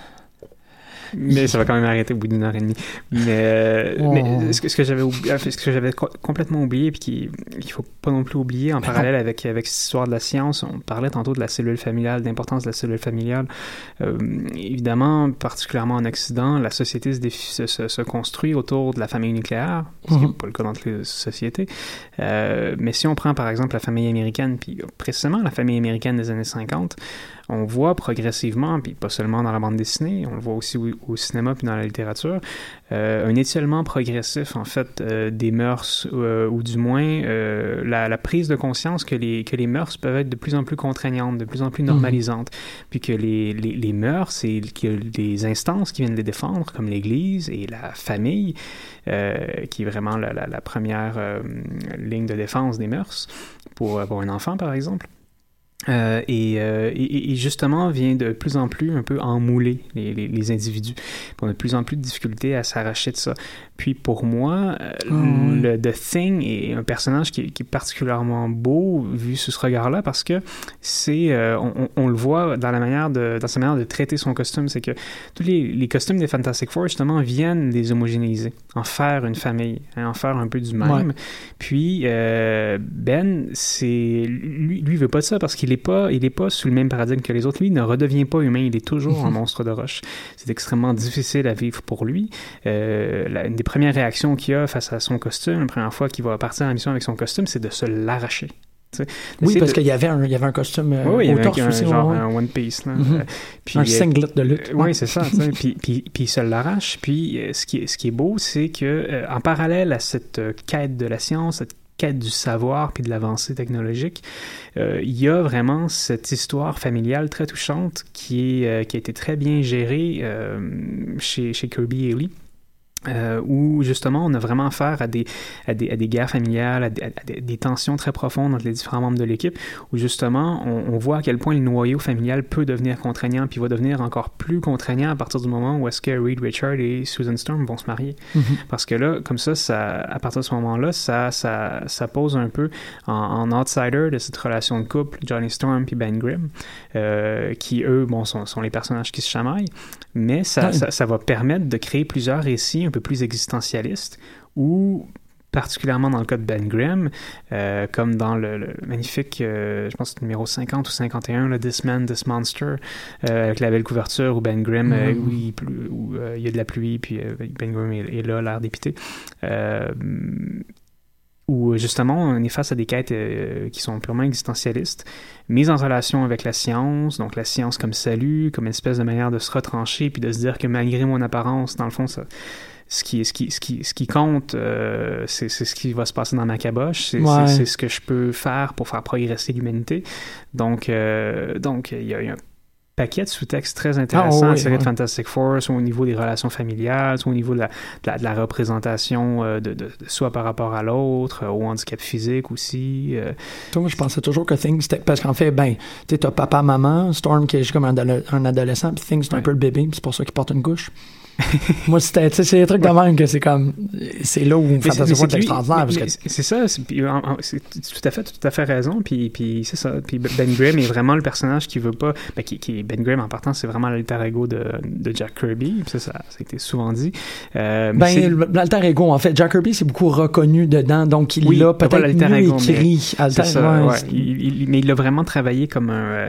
Mais ça va quand même arrêter au bout d'une heure et demie. Mais, euh, oh. mais ce, que, ce que j'avais oublié, ce que j'avais co- complètement oublié, puis qu'il ne faut pas non plus oublier, en ben parallèle avec, avec cette histoire de la science, on parlait tantôt de la cellule familiale, de l'importance de la cellule familiale. Euh, évidemment, particulièrement en Occident, la société se, défi- se, se, se construit autour de la famille nucléaire, ce mm-hmm. qui n'est pas le cas dans toutes les sociétés. Euh, mais si on prend par exemple la famille américaine, puis précisément la famille américaine des années cinquante, on voit progressivement, puis pas seulement dans la bande dessinée, on le voit aussi au, au cinéma puis dans la littérature, euh, un étiolement progressif, en fait, euh, des mœurs, euh, ou du moins euh, la, la prise de conscience que les, que les mœurs peuvent être de plus en plus contraignantes, de plus en plus normalisantes, mmh. puis que les, les, les mœurs, c'est qu'il y a des instances qui viennent les défendre, comme l'Église et la famille, euh, qui est vraiment la, la, la première euh, ligne de défense des mœurs, pour, pour un enfant, par exemple. Euh, et, euh, et, et justement vient de plus en plus un peu emmouler les, les, les individus. Puis on a de plus en plus de difficultés à s'arracher de ça. Puis pour moi, oh, le oui. The Thing est un personnage qui est, qui est particulièrement beau vu sous ce regard-là parce que c'est, euh, on, on le voit dans la manière de, dans sa manière de traiter son costume, c'est que tous les, les costumes des Fantastic Four justement viennent les homogénéiser, en faire une famille, hein, en faire un peu du même. Ouais. Puis euh, Ben, c'est lui, lui veut pas de ça parce qu'il est pas, il est pas sous le même paradigme que les autres. Lui, il ne redevient pas humain, il est toujours mm-hmm. un monstre de roche. C'est extrêmement difficile à vivre pour lui. Euh, la, une des premières réactions qu'il a face à son costume, la première fois qu'il va partir en mission avec son costume, c'est de se l'arracher. Oui, parce de... qu'il y avait un, il y avait un costume euh, oui, au torse un, aussi. Genre ouais. un One Piece. Là. Mm-hmm. Puis, un singlet de lutte. Euh, oui, c'est ça. puis, puis, puis il se l'arrache. Puis euh, ce, qui est, ce qui est beau, c'est que euh, en parallèle à cette euh, quête de la science, cette quête du savoir puis de l'avancée technologique, euh, il y a vraiment cette histoire familiale très touchante qui, est, euh, qui a été très bien gérée euh, chez, chez Kirby et Lee. Euh, où justement on a vraiment affaire à des, à des, à des guerres familiales, à des, à des, des tensions très profondes entre les différents membres de l'équipe, où justement on, on voit à quel point le noyau familial peut devenir contraignant, puis va devenir encore plus contraignant à partir du moment où est-ce que Reed Richards et Susan Storm vont se marier. Mm-hmm. Parce que là, comme ça, ça, à partir de ce moment-là, ça, ça, ça pose un peu en, en outsider de cette relation de couple, Johnny Storm puis Ben Grimm, euh, qui eux, bon, sont, sont les personnages qui se chamaillent, mais ça, ouais. ça, ça va permettre de créer plusieurs récits un peu plus existentialiste, ou particulièrement dans le cas de Ben Grimm, euh, comme dans le, le magnifique, euh, je pense que numéro cinquante ou cinquante et un, là, This Man, This Monster, euh, avec la belle couverture où Ben Grimm, mm-hmm. euh, où, il, où euh, il y a de la pluie, puis euh, Ben Grimm est, est là, l'air dépité. Euh, où justement on est face à des quêtes euh, qui sont purement existentialistes, mises en relation avec la science, donc la science comme salut, comme une espèce de manière de se retrancher, puis de se dire que malgré mon apparence, dans le fond, ça, ce, qui, ce, qui, ce, qui, ce qui compte, euh, c'est, c'est ce qui va se passer dans ma caboche, c'est, ouais. c'est, c'est ce que je peux faire pour faire progresser l'humanité. Donc, euh, donc il y a, il y a un paquet de sous-textes très intéressants ah, oui, à série ouais. de Fantastic Four, soit au niveau des relations familiales, soit au niveau de la, de la, de la représentation euh, de, de, de soi par rapport à l'autre, euh, au handicap physique aussi. Euh. Toi, je pensais toujours que Things, c'était... parce qu'en fait, ben, tu sais, t'as papa, maman, Storm qui est comme un, adole- un adolescent, puis Things, c'est ouais. un peu le bébé, puis c'est pour ça qu'il porte une couche. Moi, c'était, tu sais, c'est des trucs de même que c'est comme, c'est là où Fantastic Four est extraordinaire. Parce que... C'est ça, c'est, c'est tout à fait, tout à fait raison, puis, puis c'est ça. Puis Ben Grimm est vraiment le personnage qui veut pas, ben, qui, qui, Ben Grimm en partant, c'est vraiment l'alter ego de, de Jack Kirby, ça, ça, ça a été souvent dit. Euh, ben, c'est... l'alter ego, en fait, Jack Kirby, c'est beaucoup reconnu dedans, donc il oui, l'a peut-être mieux ego, écrit. Mais, alter, ça, ouais, ouais, il, il, mais il l'a vraiment travaillé comme un... Euh,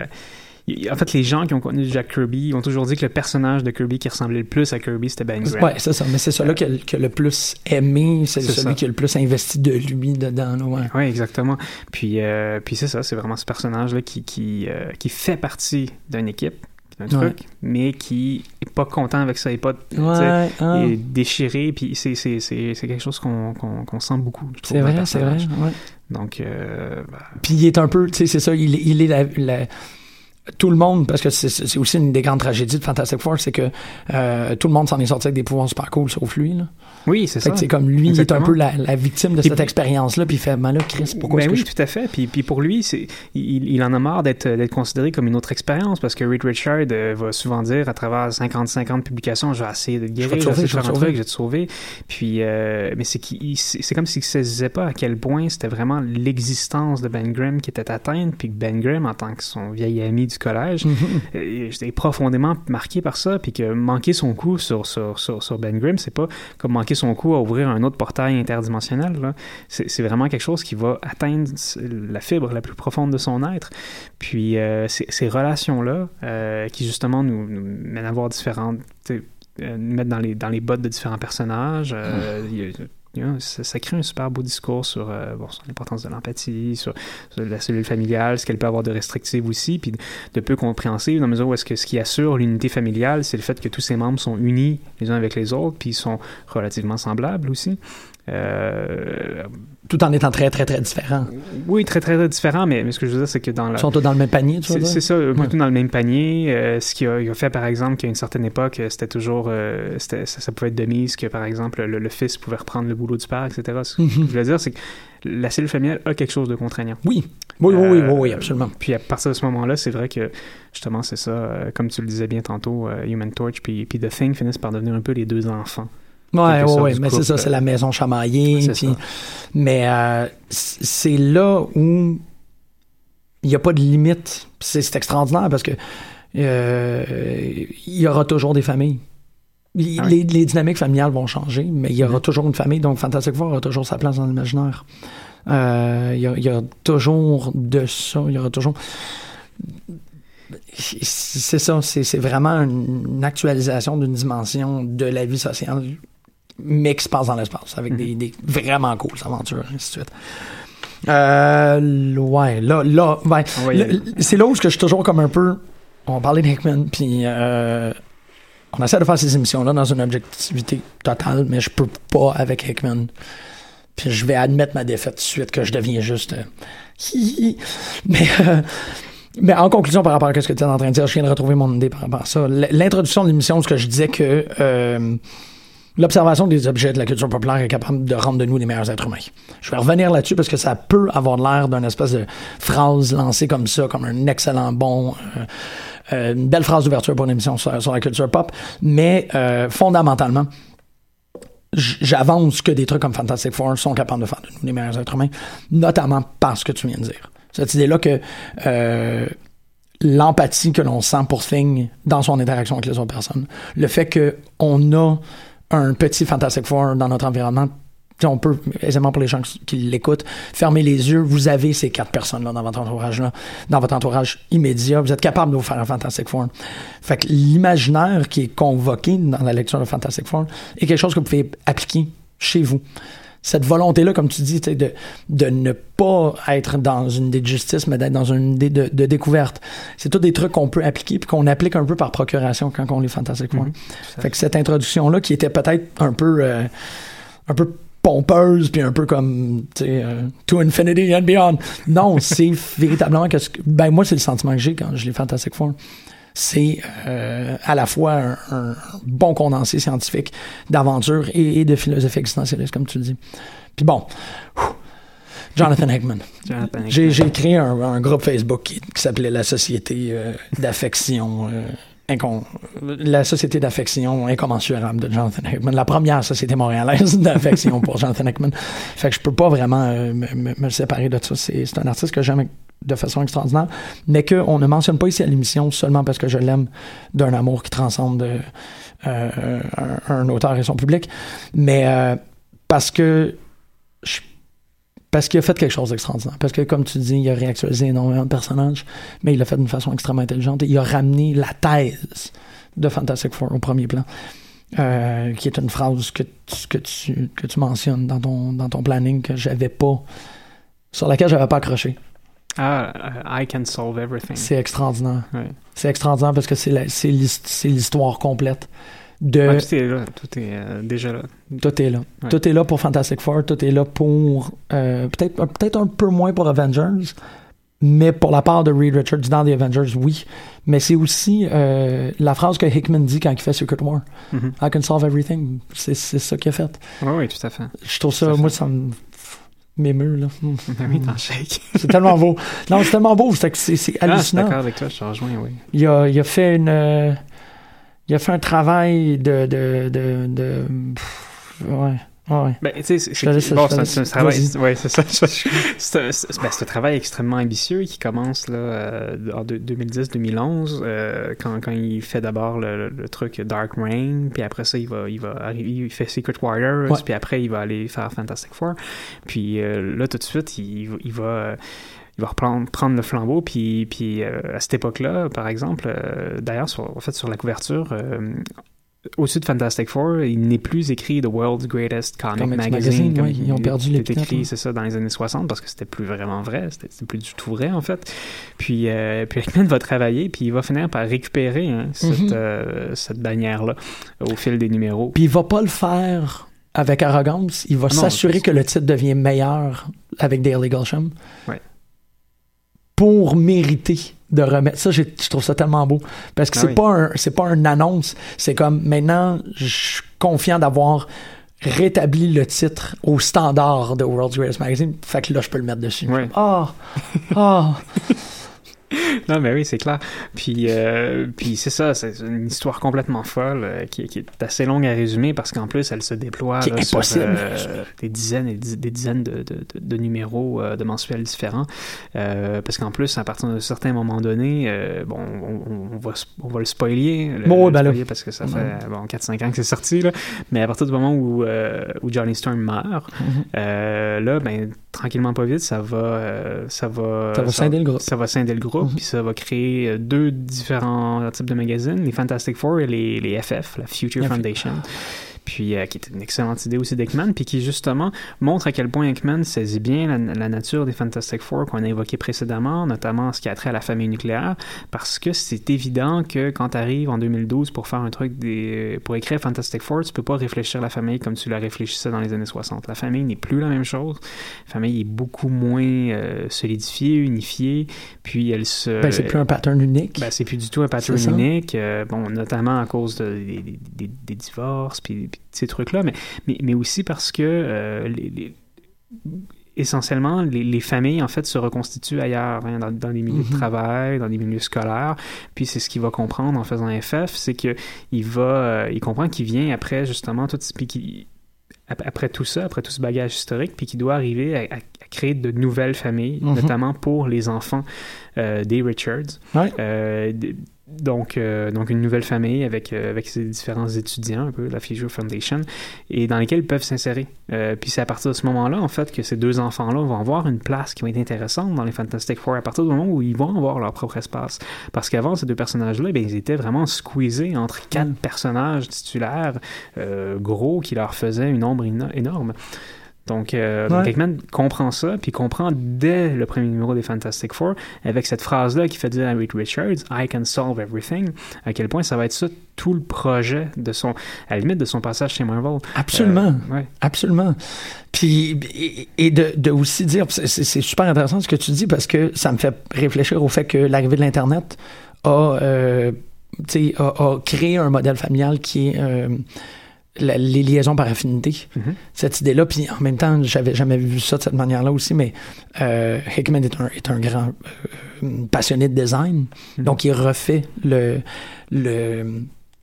En fait, les gens qui ont connu Jack Kirby ont toujours dit que le personnage de Kirby qui ressemblait le plus à Kirby, c'était Ben Grimm. Ouais, c'est ça. Mais c'est celui-là qui, a, qui a le plus aimé, c'est, c'est celui ça. qui a le plus investi de lui dedans. Là, ouais. Oui, exactement. Puis, euh, puis c'est ça, c'est vraiment ce personnage-là qui, qui, euh, qui fait partie d'une équipe, d'un truc, ouais. mais qui est pas content avec ça, et pas ouais, ah. est déchiré. Puis c'est, c'est, c'est, c'est quelque chose qu'on, qu'on, qu'on sent beaucoup. Je trouve, c'est vrai, c'est vrai. Ouais. Donc, euh, bah... puis il est un peu, tu sais, c'est ça, il, il est la... la... tout le monde, parce que c'est, c'est aussi une des grandes tragédies de Fantastic Four, c'est que euh, tout le monde s'en est sorti avec des pouvoirs super cool, sauf lui, là. Oui, c'est fait ça. Que c'est comme lui, exactement. il est un peu la, la victime de puis, cette expérience-là, puis il fait, ben là, Chris, pourquoi ben est-ce oui, que je... tout à fait. Puis, puis pour lui, c'est, il, il en a marre d'être, d'être considéré comme une autre expérience, parce que Reed Richard euh, va souvent dire, à travers cinquante cinquante publications, je vais essayer de te guérir, je vais essayer de faire un truc, je vais te sauver. Puis, euh, mais c'est, qu'il, c'est, c'est comme s'il ne saisissait pas à quel point c'était vraiment l'existence de Ben Grimm qui était atteinte, puis que Ben Grimm, en tant que son vieil ami du collège, mm-hmm. euh, j'étais profondément marqué par ça, puis que manquer son coup sur, sur, sur, sur Ben Grimm, c'est pas comme manquer son coup à ouvrir un un autre portail interdimensionnel. Là. C'est, c'est vraiment quelque chose qui va atteindre la fibre la plus profonde de son être. Puis euh, ces, ces relations-là, euh, qui justement nous, nous mènent à voir différentes... Euh, nous mettent dans les, dans les bottes de différents personnages. Euh, mmh. y a, Ça, ça crée un super beau discours sur, euh, bon, sur l'importance de l'empathie, sur, sur la cellule familiale, ce qu'elle peut avoir de restrictive aussi, puis de, de peu compréhensive, dans la mesure où est-ce que ce qui assure l'unité familiale, c'est le fait que tous ses membres sont unis les uns avec les autres, puis ils sont relativement semblables aussi. Euh, Tout en étant très, très, très différents. Oui, très, très, très différents, mais, mais ce que je veux dire, c'est que dans la... Ils sont tous dans le même panier, tu vois? C'est, c'est ça, ouais. Tous dans le même panier. Euh, ce qu'il a, il a fait, par exemple, qu'à une certaine époque, c'était toujours... Euh, c'était, ça, ça pouvait être de mise que, par exemple, le, le fils pouvait reprendre le boulot du père, et cetera. Ce que mm-hmm. je voulais dire, c'est que la cellule familiale a quelque chose de contraignant. Oui, oui, oui, euh, oui, oui, absolument. Puis à partir de ce moment-là, c'est vrai que, justement, c'est ça, euh, comme tu le disais bien tantôt, euh, Human Torch puis, puis The Thing finissent par devenir un peu les deux enfants. Ouais, ouais, ouais, mais couple, c'est ça, c'est la maison chamaillée. C'est puis, mais euh, c'est là où il n'y a pas de limite. C'est, c'est extraordinaire parce que euh, il y aura toujours des familles. Il, ah oui. les, les dynamiques familiales vont changer, mais il y aura mmh. toujours une famille, donc Fantastic Four aura toujours sa place dans l'imaginaire. Euh, il, y a, il y a toujours de ça, il y aura toujours... C'est ça, c'est, c'est vraiment une actualisation d'une dimension de la vie sociale, mais qui se passe dans l'espace, avec mm-hmm. des, des vraiment cool aventures, et ainsi de suite. Euh, ouais, là, là, ben, oui, là c'est là où je suis toujours comme un peu... On va parler d'Hickman, puis euh, on essaie de faire ces émissions-là dans une objectivité totale, mais je peux pas avec Hickman. Puis je vais admettre ma défaite tout de suite, que je deviens juste... Euh, mais... Euh, Mais en conclusion, par rapport à ce que tu es en train de dire, je viens de retrouver mon idée par rapport à ça. L'introduction de l'émission, ce que je disais que euh, l'observation des objets de la culture populaire est capable de rendre de nous les meilleurs êtres humains. Je vais revenir là-dessus parce que ça peut avoir l'air d'une espèce de phrase lancée comme ça, comme un excellent bon... Euh, euh, une belle phrase d'ouverture pour une émission sur, sur la culture pop. Mais euh, fondamentalement, j'avance que des trucs comme Fantastic Four sont capables de faire de nous les meilleurs êtres humains, notamment par ce que tu viens de dire. Cette idée-là que euh, l'empathie que l'on sent pour Thing dans son interaction avec les autres personnes, le fait qu'on a un petit Fantastic Four dans notre environnement, on peut aisément, pour les gens qui l'écoutent, fermer les yeux, vous avez ces quatre personnes-là dans votre entourage-là, dans votre entourage immédiat, vous êtes capable de vous faire un Fantastic Four. Fait que l'imaginaire qui est convoqué dans la lecture de Fantastic Four est quelque chose que vous pouvez appliquer chez vous. cette volonté-là, comme tu dis, de, de ne pas être dans une idée de justice, mais d'être dans une idée de, de découverte. C'est tous des trucs qu'on peut appliquer puis qu'on applique un peu par procuration quand on lit Fantastic Four. Mm-hmm. Fait que cette introduction-là, qui était peut-être un peu, euh, un peu pompeuse puis un peu comme, tu sais, euh, to infinity and beyond. Non, c'est véritablement que, ben moi, c'est le sentiment que j'ai quand je lis Fantastic Four. C'est euh, à la fois un, un bon condensé scientifique d'aventure et, et de philosophie existentialiste, comme tu le dis. Puis bon, Jonathan Hickman. Jonathan Hickman. J'ai, j'ai créé un, un groupe Facebook qui, qui s'appelait la Société euh, d'affection... Euh, Incon- la société d'affection incommensurable de Jonathan Hickman, la première société montréalaise d'affection pour Jonathan Hickman. Fait que je peux pas vraiment euh, me, me, me séparer de ça. C'est, c'est un artiste que j'aime de façon extraordinaire, mais qu'on ne mentionne pas ici à l'émission seulement parce que je l'aime d'un amour qui transcende euh, euh, un, un auteur et son public, mais euh, parce que je Parce qu'il a fait quelque chose d'extraordinaire. Parce que, comme tu dis, il a réactualisé énormément de personnages, mais il l'a fait d'une façon extrêmement intelligente. Et il a ramené la thèse de Fantastic Four au premier plan, euh, qui est une phrase que tu, que tu, que tu mentionnes dans ton, dans ton planning que j'avais pas, sur laquelle j'avais pas accroché. Ah, uh, I can solve everything. C'est extraordinaire. Ouais. C'est extraordinaire parce que c'est, la, c'est, l'hist- c'est l'histoire complète. De... Ouais, tout est là, tout est euh, déjà là. Tout est là. Ouais. Tout est là pour Fantastic Four, tout est là pour... Euh, peut-être, peut-être un peu moins pour Avengers, mais pour la part de Reed Richards dans les Avengers, oui. Mais c'est aussi euh, la phrase que Hickman dit quand il fait Secret War. Mm-hmm. I can solve everything. C'est, c'est ça qu'il a fait. Oui, oui, tout à fait. Je trouve ça... Moi, ça me... m'émeut, là. Mm. Oui, t'en shake. C'est tellement beau. Non, c'est tellement beau. C'est, c'est, c'est hallucinant. Ah, je suis d'accord avec toi, je te rejoins, oui. Il a, il a fait une... Euh, Il a fait un travail de... de, de, de pff, ouais. Ouais. Ben, tu sais, c'est, c'est, c'est, bon, c'est, c'est un travail, ouais, c'est ça. C'est un, c'est, ben, c'est un travail extrêmement ambitieux qui commence là, euh, en deux mille dix deux mille onze, euh, quand, quand il fait d'abord le, le, le truc Dark Reign, puis après ça, il va, il va arriver, il fait Secret Warriors, ouais. Puis après, il va aller faire Fantastic Four. Puis euh, là, tout de suite, il, il va... Euh, il va reprendre prendre le flambeau, puis, puis euh, à cette époque-là, par exemple, euh, d'ailleurs, sur, en fait, sur la couverture, euh, au-dessus de Fantastic Four, il n'est plus écrit The World's Greatest Comic Comics Magazine. Magazine comme ouais, ils ont perdu les écrit, ouais. C'est ça, dans les années soixante, parce que c'était plus vraiment vrai, c'était, c'était plus du tout vrai, en fait. Puis, euh, puis Hickman va travailler, puis il va finir par récupérer hein, cette, mm-hmm. euh, cette bannière-là au fil des numéros. Puis il va pas le faire avec arrogance, il va ah non, s'assurer que le titre devient meilleur avec Dale Eaglesham. Ouais. Pour mériter de remettre ça, je trouve ça tellement beau parce que ah c'est oui. pas un, c'est pas une annonce, c'est comme maintenant je suis confiant d'avoir rétabli le titre au standard de World's Greatest Magazine, fait que là je peux le mettre dessus. Ah ah Non, mais oui, c'est clair. Puis, euh, puis c'est ça, c'est une histoire complètement folle euh, qui, qui est assez longue à résumer parce qu'en plus, elle se déploie là, sur euh, des dizaines et des dizaines de, de, de, de numéros euh, de mensuels différents. Euh, parce qu'en plus, à partir d'un certain moment donné, euh, bon, on, on, va, on va le spoiler, le, bon, le ben spoiler parce que ça fait ouais. bon, quatre cinq ans que c'est sorti, là. Mais à partir du moment où, euh, où Johnny Storm meurt, mm-hmm. euh, là, ben, tranquillement pas vite, ça va, euh, ça va, ça va ça, scinder le groupe. Ça va scinder le groupe, mm-hmm. Puis ça va créer deux différents types de magazines, les Fantastic Four et les, les F F, la Future F F. Foundation. Puis euh, qui est une excellente idée aussi d'Hickman, puis qui justement montre à quel point Hickman saisit bien la, la nature des Fantastic Four qu'on a évoqué précédemment, notamment ce qui a trait à la famille nucléaire, parce que c'est évident que quand tu arrives en deux mille douze pour faire un truc des, pour écrire Fantastic Four, tu peux pas réfléchir la famille comme tu la réfléchissais dans les années soixante. La famille n'est plus la même chose. La famille est beaucoup moins euh, solidifiée, unifiée, puis elle se... Ben, c'est plus un pattern unique. Ben, c'est plus du tout un pattern unique, euh, bon, notamment à cause de, des, des, des divorces, puis ces trucs-là, mais, mais, mais aussi parce que euh, les, les, essentiellement, les, les familles, en fait, se reconstituent ailleurs, hein, dans, dans les milieux mm-hmm. de travail, dans les milieux scolaires, puis c'est ce qu'il va comprendre en faisant F F, c'est qu'il va, euh, il comprend qu'il vient après, justement, tout, puis qu'il, après tout ça, après tout ce bagage historique, puis qu'il doit arriver à, à, à créer de nouvelles familles, mm-hmm. notamment pour les enfants euh, des Richards. Ouais. Euh, d- Donc, euh, donc une nouvelle famille avec, euh, avec ses différents étudiants, un peu, la Future Foundation, et dans lesquels ils peuvent s'insérer. Euh, puis c'est à partir de ce moment-là, en fait, que ces deux enfants-là vont avoir une place qui va être intéressante dans les Fantastic Four, à partir du moment où ils vont avoir leur propre espace. Parce qu'avant, ces deux personnages-là, bien, ils étaient vraiment squeezés entre quatre mm. personnages titulaires euh, gros qui leur faisaient une ombre ino- énorme. Donc, euh, Ouais. donc Hickman comprend ça, puis comprend dès le premier numéro des Fantastic Four, avec cette phrase-là qui fait dire à Reed Richards, « I can solve everything », à quel point ça va être ça tout le projet de son, à la limite de son passage chez Marvel. Absolument. Euh, ouais. Absolument. Puis, et, et de, de aussi dire, c'est, c'est super intéressant ce que tu dis parce que ça me fait réfléchir au fait que l'arrivée de l'Internet a, euh, tu sais, a, a créé un modèle familial qui est euh, la, les liaisons par affinité. Mm-hmm. Cette idée-là, puis en même temps, j'avais jamais vu ça de cette manière-là aussi, mais euh, Hickman est un, est un grand euh, passionné de design, mm-hmm. donc il refait le... le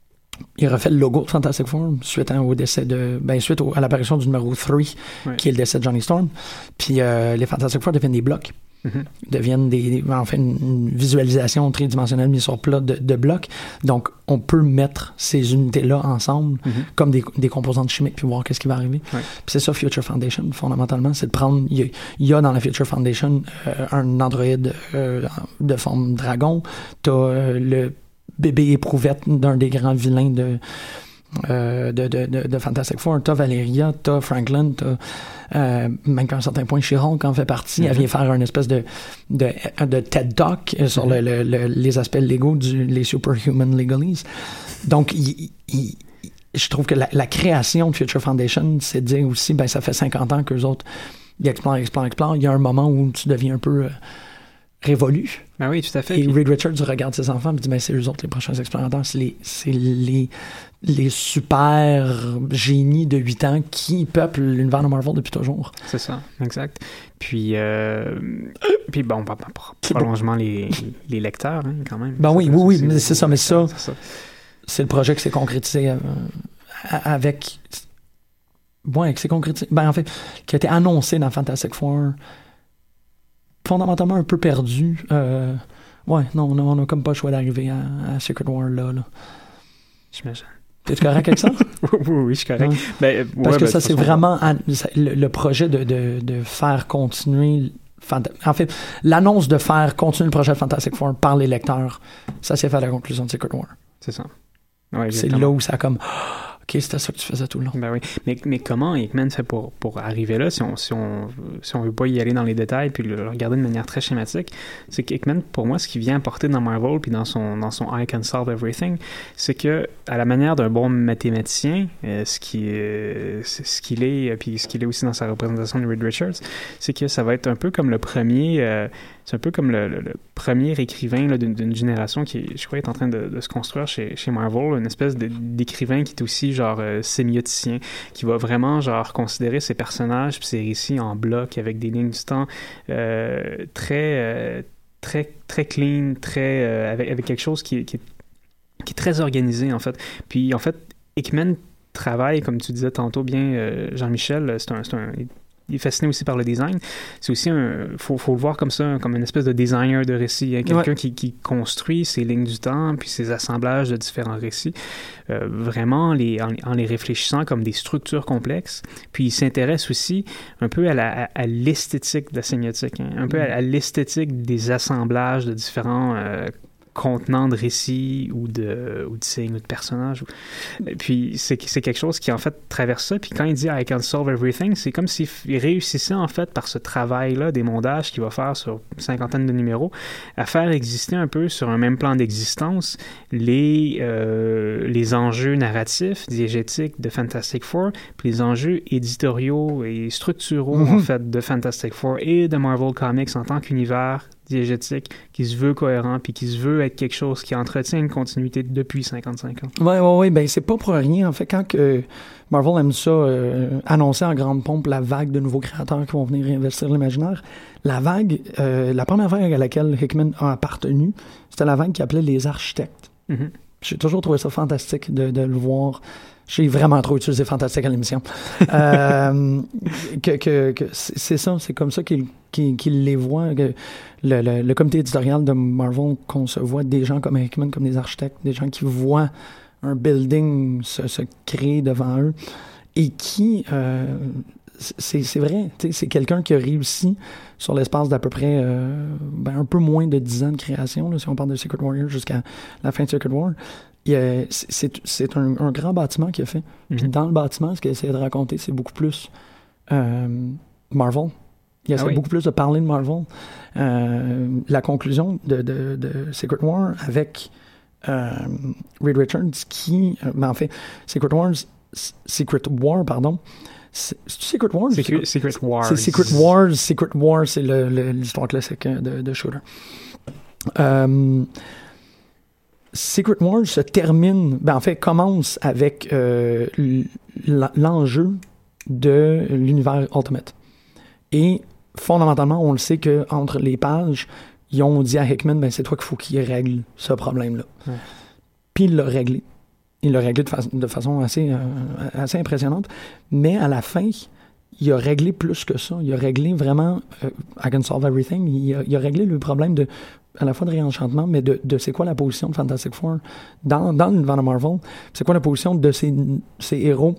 il refait le logo de Fantastic Four suite hein, au décès de ben suite au, à l'apparition du numéro trois ouais. qui est le décès de Johnny Storm. Puis euh, les Fantastic Four deviennent des blocs. Mm-hmm. Deviennent des, des en fait une, une visualisation tridimensionnelle mise sur plat de, de blocs. Donc on peut mettre ces unités-là ensemble mm-hmm. comme des, des composantes chimiques puis voir qu'est-ce qui va arriver. Ouais. Puis c'est ça Future Foundation fondamentalement, c'est de prendre il y a, il y a dans la Future Foundation euh, un androïde euh, de forme dragon. T'as euh, le bébé éprouvette d'un des grands vilains de, euh, de, de, de, de Fantastic Four. T'as Valeria, t'as Franklin, t'as euh, même qu'à un certain point She-Hulk en fait partie. Mm-hmm. Elle vient faire une espèce de, de, de TED Talk mm-hmm. sur le, le, le, les aspects légaux du les Superhuman Legalese. Donc, il, il, je trouve que la, la création de Future Foundation, c'est de dire aussi, ben ça fait cinquante ans qu'eux autres, ils explorent, explorent, explorent. Il y a un moment où tu deviens un peu... Euh, révolu. Ben oui, tout à fait. Et Reed Richards regarde ses enfants et dit ben, c'est eux autres les prochains explorateurs, c'est les, c'est les, les super génies de huit ans qui peuplent l'univers de Marvel depuis toujours. C'est ça, exact. Puis, euh, puis bon, bah, bah, prolongement les, les lecteurs, hein, quand même. Ben ça, oui, ça, oui, oui, c'est, mais c'est ça, mais ça, c'est ça, c'est le projet qui s'est concrétisé euh, avec... Ouais, qui s'est concrétisé... Ben en fait, qui a été annoncé dans Fantastic Four... fondamentalement un peu perdu. Euh, ouais, non, non, on n'a comme pas le choix d'arriver à, à Secret War là. là. J'imagine. T'es correct avec ça? oui, oui, je suis correct. Ouais. Ben, Parce ouais, que ben, ça, c'est façon, vraiment an- ça, le, le projet de, de, de faire continuer... Fanta- en fait, l'annonce de faire continuer le projet de Fantastic Four par les lecteurs, ça s'est fait à la conclusion de Secret War. C'est ça. Ouais, c'est là où ça a comme... OK, c'était ça que tu faisais tout le long. Ben oui. Mais, mais comment Hickman fait pour, pour arriver là, si on si on, si on veut pas y aller dans les détails puis le regarder de manière très schématique, c'est qu'Hickman, pour moi, ce qu'il vient apporter dans Marvel puis dans son, dans son I Can Solve Everything, c'est que, à la manière d'un bon mathématicien, euh, ce, qui, euh, ce qu'il est, puis ce qu'il est aussi dans sa représentation de Reed Richards, c'est que ça va être un peu comme le premier... Euh, c'est un peu comme le, le, le premier écrivain là, d'une, d'une génération qui, je crois, est en train de, de se construire chez, chez Marvel, une espèce de, d'écrivain qui est aussi genre euh, sémioticien, qui va vraiment genre considérer ses personnages puis ses récits en bloc avec des lignes du temps euh, très, euh, très, très clean, très euh, avec, avec quelque chose qui, qui, qui est très organisé en fait. Puis en fait, Hickman travaille, comme tu disais tantôt bien, euh, Jean-Michel, c'est un, c'est un il est fasciné aussi par le design. C'est aussi un... Faut, faut le voir comme ça, comme une espèce de designer de récit. Hein? Quelqu'un ouais. qui, qui construit ses lignes du temps puis ses assemblages de différents récits. Euh, vraiment les, en, en les réfléchissant comme des structures complexes. Puis il s'intéresse aussi un peu à, la, à, à l'esthétique de la sémiotique. Hein? Un peu à, à l'esthétique des assemblages de différents... Euh, contenant de récits ou de, ou de signes ou de personnages. Et puis, c'est, c'est quelque chose qui, en fait, traverse ça. Puis quand il dit « I can solve everything », c'est comme s'il réussissait, en fait, par ce travail-là d'émondage qu'il va faire sur une cinquantaine de numéros, à faire exister un peu sur un même plan d'existence les, euh, les enjeux narratifs, diégétiques de Fantastic Four, puis les enjeux éditoriaux et structuraux, mm-hmm. en fait, de Fantastic Four et de Marvel Comics en tant qu'univers diégétique, qui se veut cohérent, puis qui se veut être quelque chose qui entretient une continuité depuis cinquante-cinq ans. Oui, oui, oui. Ben, c'est pas pour rien. En fait, quand que Marvel aime ça, euh, annoncer en grande pompe la vague de nouveaux créateurs qui vont venir réinvestir l'imaginaire, la vague, euh, la première vague à laquelle Hickman a appartenu, c'était la vague qu'il appelait les architectes. Mm-hmm. J'ai toujours trouvé ça fantastique de, de le voir. J'ai vraiment trop utilisé fantastique à l'émission. euh, que, que, que c'est, c'est ça, c'est comme ça qu'il, qu'il, qu'il les voit. Que le, le, le comité éditorial de Marvel concevoit des gens comme Hickman, comme des architectes, des gens qui voient un building se, se créer devant eux et qui, euh, c'est, c'est vrai, c'est quelqu'un qui a réussi sur l'espace d'à peu près euh, ben, un peu moins de dix ans de création, là, si on parle de Secret Warrior jusqu'à la fin de Secret War. Il a, c'est, c'est un, un grand bâtiment qu'il a fait. Mm-hmm. Puis dans le bâtiment, ce qu'il essaie de raconter, c'est beaucoup plus euh, Marvel. Il essaie ah oui. beaucoup plus de parler de Marvel. Euh, la conclusion de, de, de Secret War avec euh, Reed Richards qui... Euh, ben en fait, Secret Wars... Secret War, pardon. C'est, c'est Secret Wars? Secret, Secret Wars. C'est Secret Wars. Secret War, c'est le, le, l'histoire classique de, de Shooter. Euh, Secret Wars se termine... Ben en fait, commence avec euh, l'enjeu de l'univers Ultimate. Et fondamentalement, on le sait qu'entre les pages, ils ont dit à Hickman, ben, c'est toi qu'il faut qu'il règle ce problème-là. Ouais. Puis il l'a réglé. Il l'a réglé de, fa- de façon assez, euh, assez impressionnante. Mais à la fin, il a réglé plus que ça. Il a réglé vraiment euh, I Can Solve Everything. Il a, il a réglé le problème de, à la fois de réenchantement, mais de, de c'est quoi la position de Fantastic Four dans, dans l'univers de Marvel. C'est quoi la position de ces, ces héros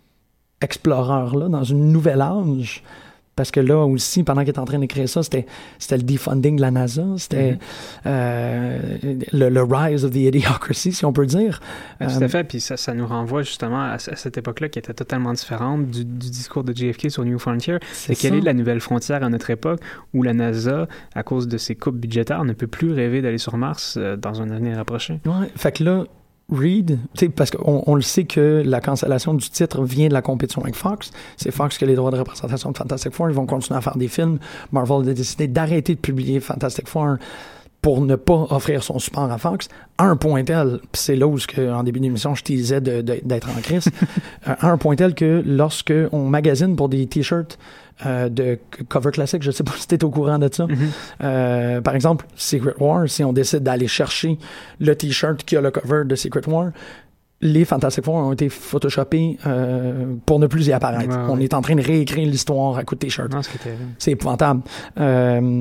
exploreurs-là dans une nouvelle âge. Parce que là aussi, pendant qu'il était en train d'écrire ça, c'était, c'était le defunding de la NASA, c'était mm-hmm. euh, le, le rise of the idiocracy, si on peut dire. Tout à fait, puis ça, ça nous renvoie justement à, à cette époque-là qui était totalement différente du, du discours de J F K sur New Frontier. C'est, c'est quelle est la nouvelle frontière à notre époque où la NASA, à cause de ses coupes budgétaires, ne peut plus rêver d'aller sur Mars euh, dans un avenir rapproché. Ouais, fait que là, Reed, parce qu'on on le sait que la cancellation du titre vient de la compétition avec Fox. C'est Fox qui a les droits de représentation de Fantastic Four. Ils vont continuer à faire des films. Marvel a décidé d'arrêter de publier Fantastic Four pour ne pas offrir son support à Fox. À un point tel, pis c'est là où, que, en début d'émission, je disais de, de, d'être en crise, à un point tel que lorsque on magasine pour des t-shirts Euh, de cover classique, je sais pas si t'es au courant de ça. Mm-hmm. Euh, par exemple, Secret War, si on décide d'aller chercher le t-shirt qui a le cover de Secret War, les Fantastic Four ont été photoshopés euh, pour ne plus y apparaître. Ouais, on ouais. est en train de réécrire l'histoire à coup de t-shirt. Non, c'est, c'est épouvantable. Euh,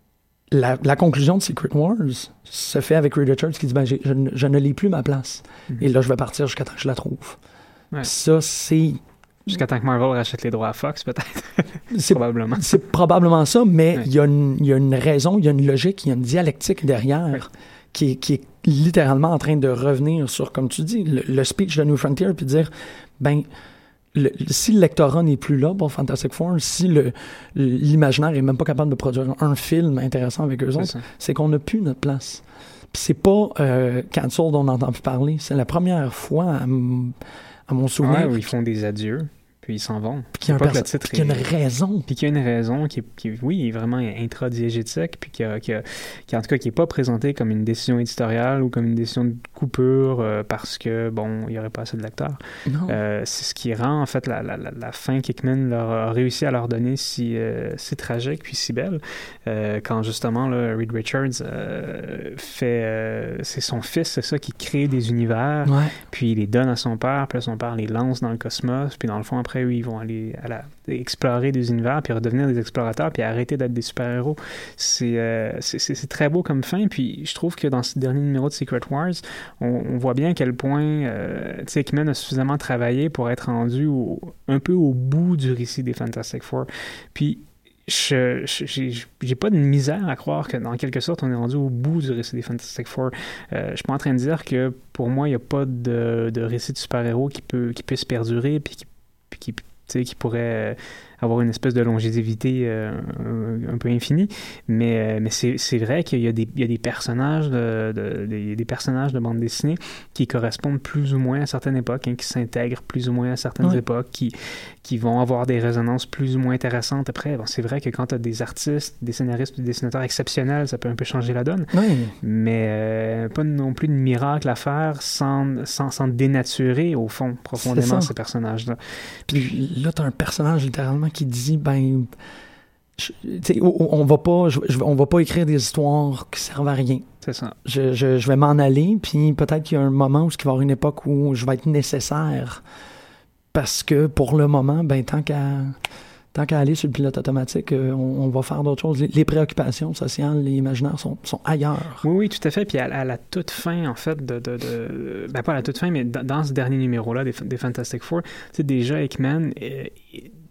la, la conclusion de Secret Wars se fait avec Reed Richards qui dit ben, j'ai, je, ne, je ne l'ai plus ma place. Mm-hmm. Et là, je vais partir jusqu'à temps que je la trouve. Ouais. Ça, c'est... Jusqu'à temps que Marvel rachète les droits à Fox, peut-être. c'est, probablement. C'est probablement ça, mais il ouais. y, y a une raison, il y a une logique, il y a une dialectique derrière ouais. qui, est, qui est littéralement en train de revenir sur, comme tu dis, le, le speech de New Frontier, puis dire, ben, le, si le lectorat n'est plus là pour Fantastic Four, si le, l'imaginaire est même pas capable de produire un film intéressant avec eux c'est autres, ça. C'est qu'on n'a plus notre place. Puis c'est pas euh, Cancel dont on n'entend plus parler. C'est la première fois à, m- à mon souvenir. Ouais, où ils font des adieux. Puis ils s'en vont. Puis qu'il y a, perso- le qu'il y a une raison. Puis qu'il y a une raison qui, qui oui, est vraiment intradiégétique, puis qui, a, qui, a, qui, en tout cas, qui n'est pas présentée comme une décision éditoriale ou comme une décision de coupure euh, parce que, bon, il n'y aurait pas assez de lecteurs. Euh, c'est ce qui rend, en fait, la, la, la, la fin qu'Hickman leur a réussi à leur donner si, euh, si tragique puis si belle. Euh, quand, justement, là, Reed Richards euh, fait... Euh, c'est son fils, c'est ça, qui crée des univers, ouais. puis il les donne à son père, puis là, son père les lance dans le cosmos, puis dans le fond, après, eux, ils vont aller à la, explorer des univers, puis redevenir des explorateurs, puis arrêter d'être des super-héros. C'est, euh, c'est, c'est, c'est très beau comme fin, puis je trouve que dans ce dernier numéro de Secret Wars, on, on voit bien à quel point euh, Hickman a suffisamment travaillé pour être rendu au, un peu au bout du récit des Fantastic Four. Puis Je, je, j'ai, j'ai pas de misère à croire que, dans quelque sorte, on est rendu au bout du récit des Fantastic Four. Euh, je suis pas en train de dire que, pour moi, il n'y a pas de, de récit de super-héros qui peut, qui peut se perdurer, puis qui, puis qui, tu sais, qui pourrait avoir une espèce de longévité euh, un, un peu infinie. Mais, euh, mais c'est, c'est vrai qu'il y a des, il y a des personnages de, de, des, des personnages de bande dessinée qui correspondent plus ou moins à certaines époques, hein, qui s'intègrent plus ou moins à certaines oui. époques, qui, qui vont avoir des résonances plus ou moins intéressantes après. Bon, c'est vrai que quand tu as des artistes, des scénaristes, des dessinateurs exceptionnels, ça peut un peu changer la donne. Oui. Mais euh, pas non plus de miracle à faire sans, sans, sans dénaturer, au fond, profondément ces personnages-là. Puis là, tu as un personnage littéralement qui dit, ben, je, on va pas, je, on va pas écrire des histoires qui servent à rien. C'est ça. Je, je, je vais m'en aller, puis peut-être qu'il y a un moment où il va y avoir une époque où je vais être nécessaire. Parce que pour le moment, ben, tant qu'à, tant qu'à aller sur le pilote automatique, on, on va faire d'autres choses. Les, les préoccupations sociales, les imaginaires sont, sont ailleurs. Oui, oui, tout à fait. Puis à, à la toute fin, en fait, de, de, de ben pas à la toute fin, mais dans, dans ce dernier numéro-là des, des Fantastic Four, tu sais, déjà Hickman, euh,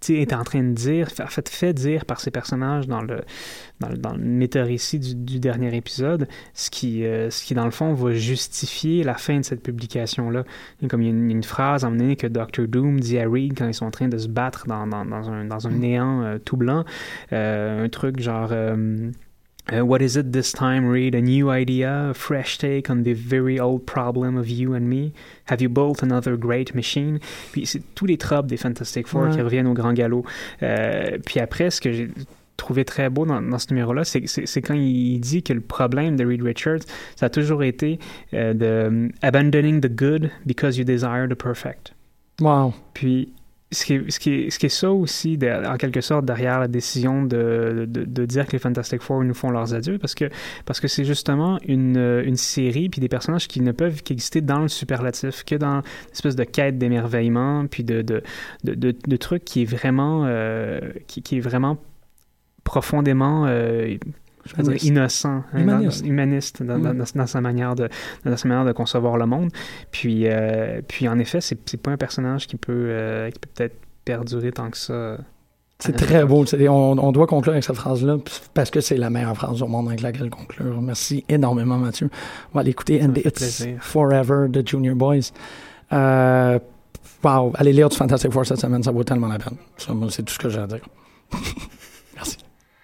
est en train de dire, en fait, fait dire par ces personnages dans le, dans le, dans le méta-récit du, du dernier épisode, ce qui, euh, ce qui, dans le fond, va justifier la fin de cette publication-là. Et comme il y a une, une phrase, à un moment donné, que docteur Doom dit à Reed quand ils sont en train de se battre dans, dans, dans, un, dans un néant euh, tout blanc, euh, un truc genre... Euh, Uh, what is it this time, Reed? A new idea, a fresh take on the very old problem of you and me? Have you built another great machine? Puis c'est tous les tropes des Fantastic Four ouais. qui reviennent au grand galop. Euh, puis après, ce que j'ai trouvé très beau dans, dans ce numéro-là, c'est, c'est, c'est quand il dit que le problème de Reed Richards, ça a toujours été euh, de um, abandoning the good because you desire the perfect. Wow. Puis Ce qui, est, ce, qui est, ce qui est ça aussi, de, en quelque sorte, derrière la décision de, de, de dire que les Fantastic Four nous font leurs adieux, parce que, parce que c'est justement une, une série puis des personnages qui ne peuvent qu'exister dans le superlatif, que dans une espèce de quête d'émerveillement, puis de, de, de, de, de trucs qui est vraiment, euh, qui, qui est vraiment profondément... Euh, je veux dire, innocent, hein, humaniste, dans, humaniste dans, mm. dans, dans, sa manière de, dans sa manière de concevoir le monde. Puis, euh, puis en effet, c'est, c'est pas un personnage qui peut, euh, qui peut peut-être perdurer tant que ça. C'est très beau. C'est, on, on doit conclure avec cette phrase-là parce que c'est la meilleure phrase au monde avec laquelle conclure. Merci énormément, Mathieu. On va l'écouter. And It's plaisir. Forever de Junior Boys. Euh, wow, allez lire du Fantastic Four cette semaine, ça vaut tellement la peine. Ça, moi, c'est tout ce que j'ai à dire. Merci.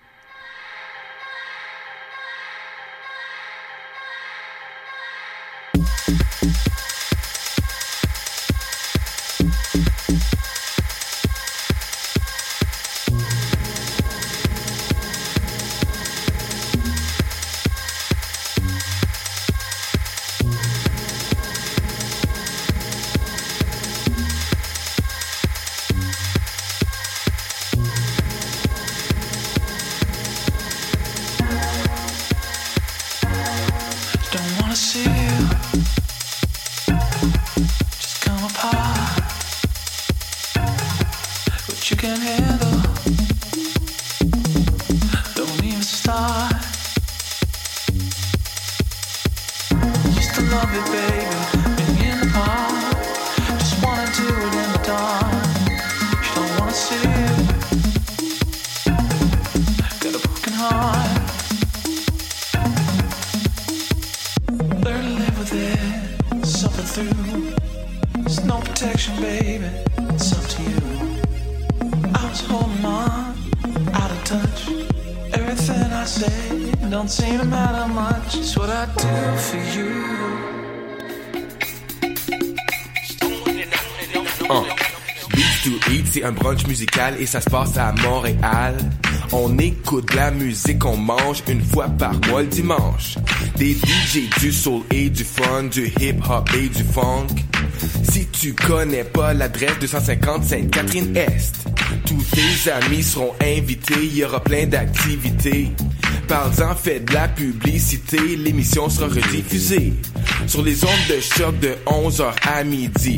C'est un brunch musical et ça se passe à Montréal. On écoute de la musique, on mange une fois par mois le dimanche. Des D J, du soul et du fun, du hip-hop et du funk. Si tu connais pas l'adresse deux cent cinquante Sainte-Catherine-Est, tous tes amis seront invités, il y aura plein d'activités. Parle-en, fais de la publicité, l'émission sera rediffusée sur les ondes de choc de onze heures à midi.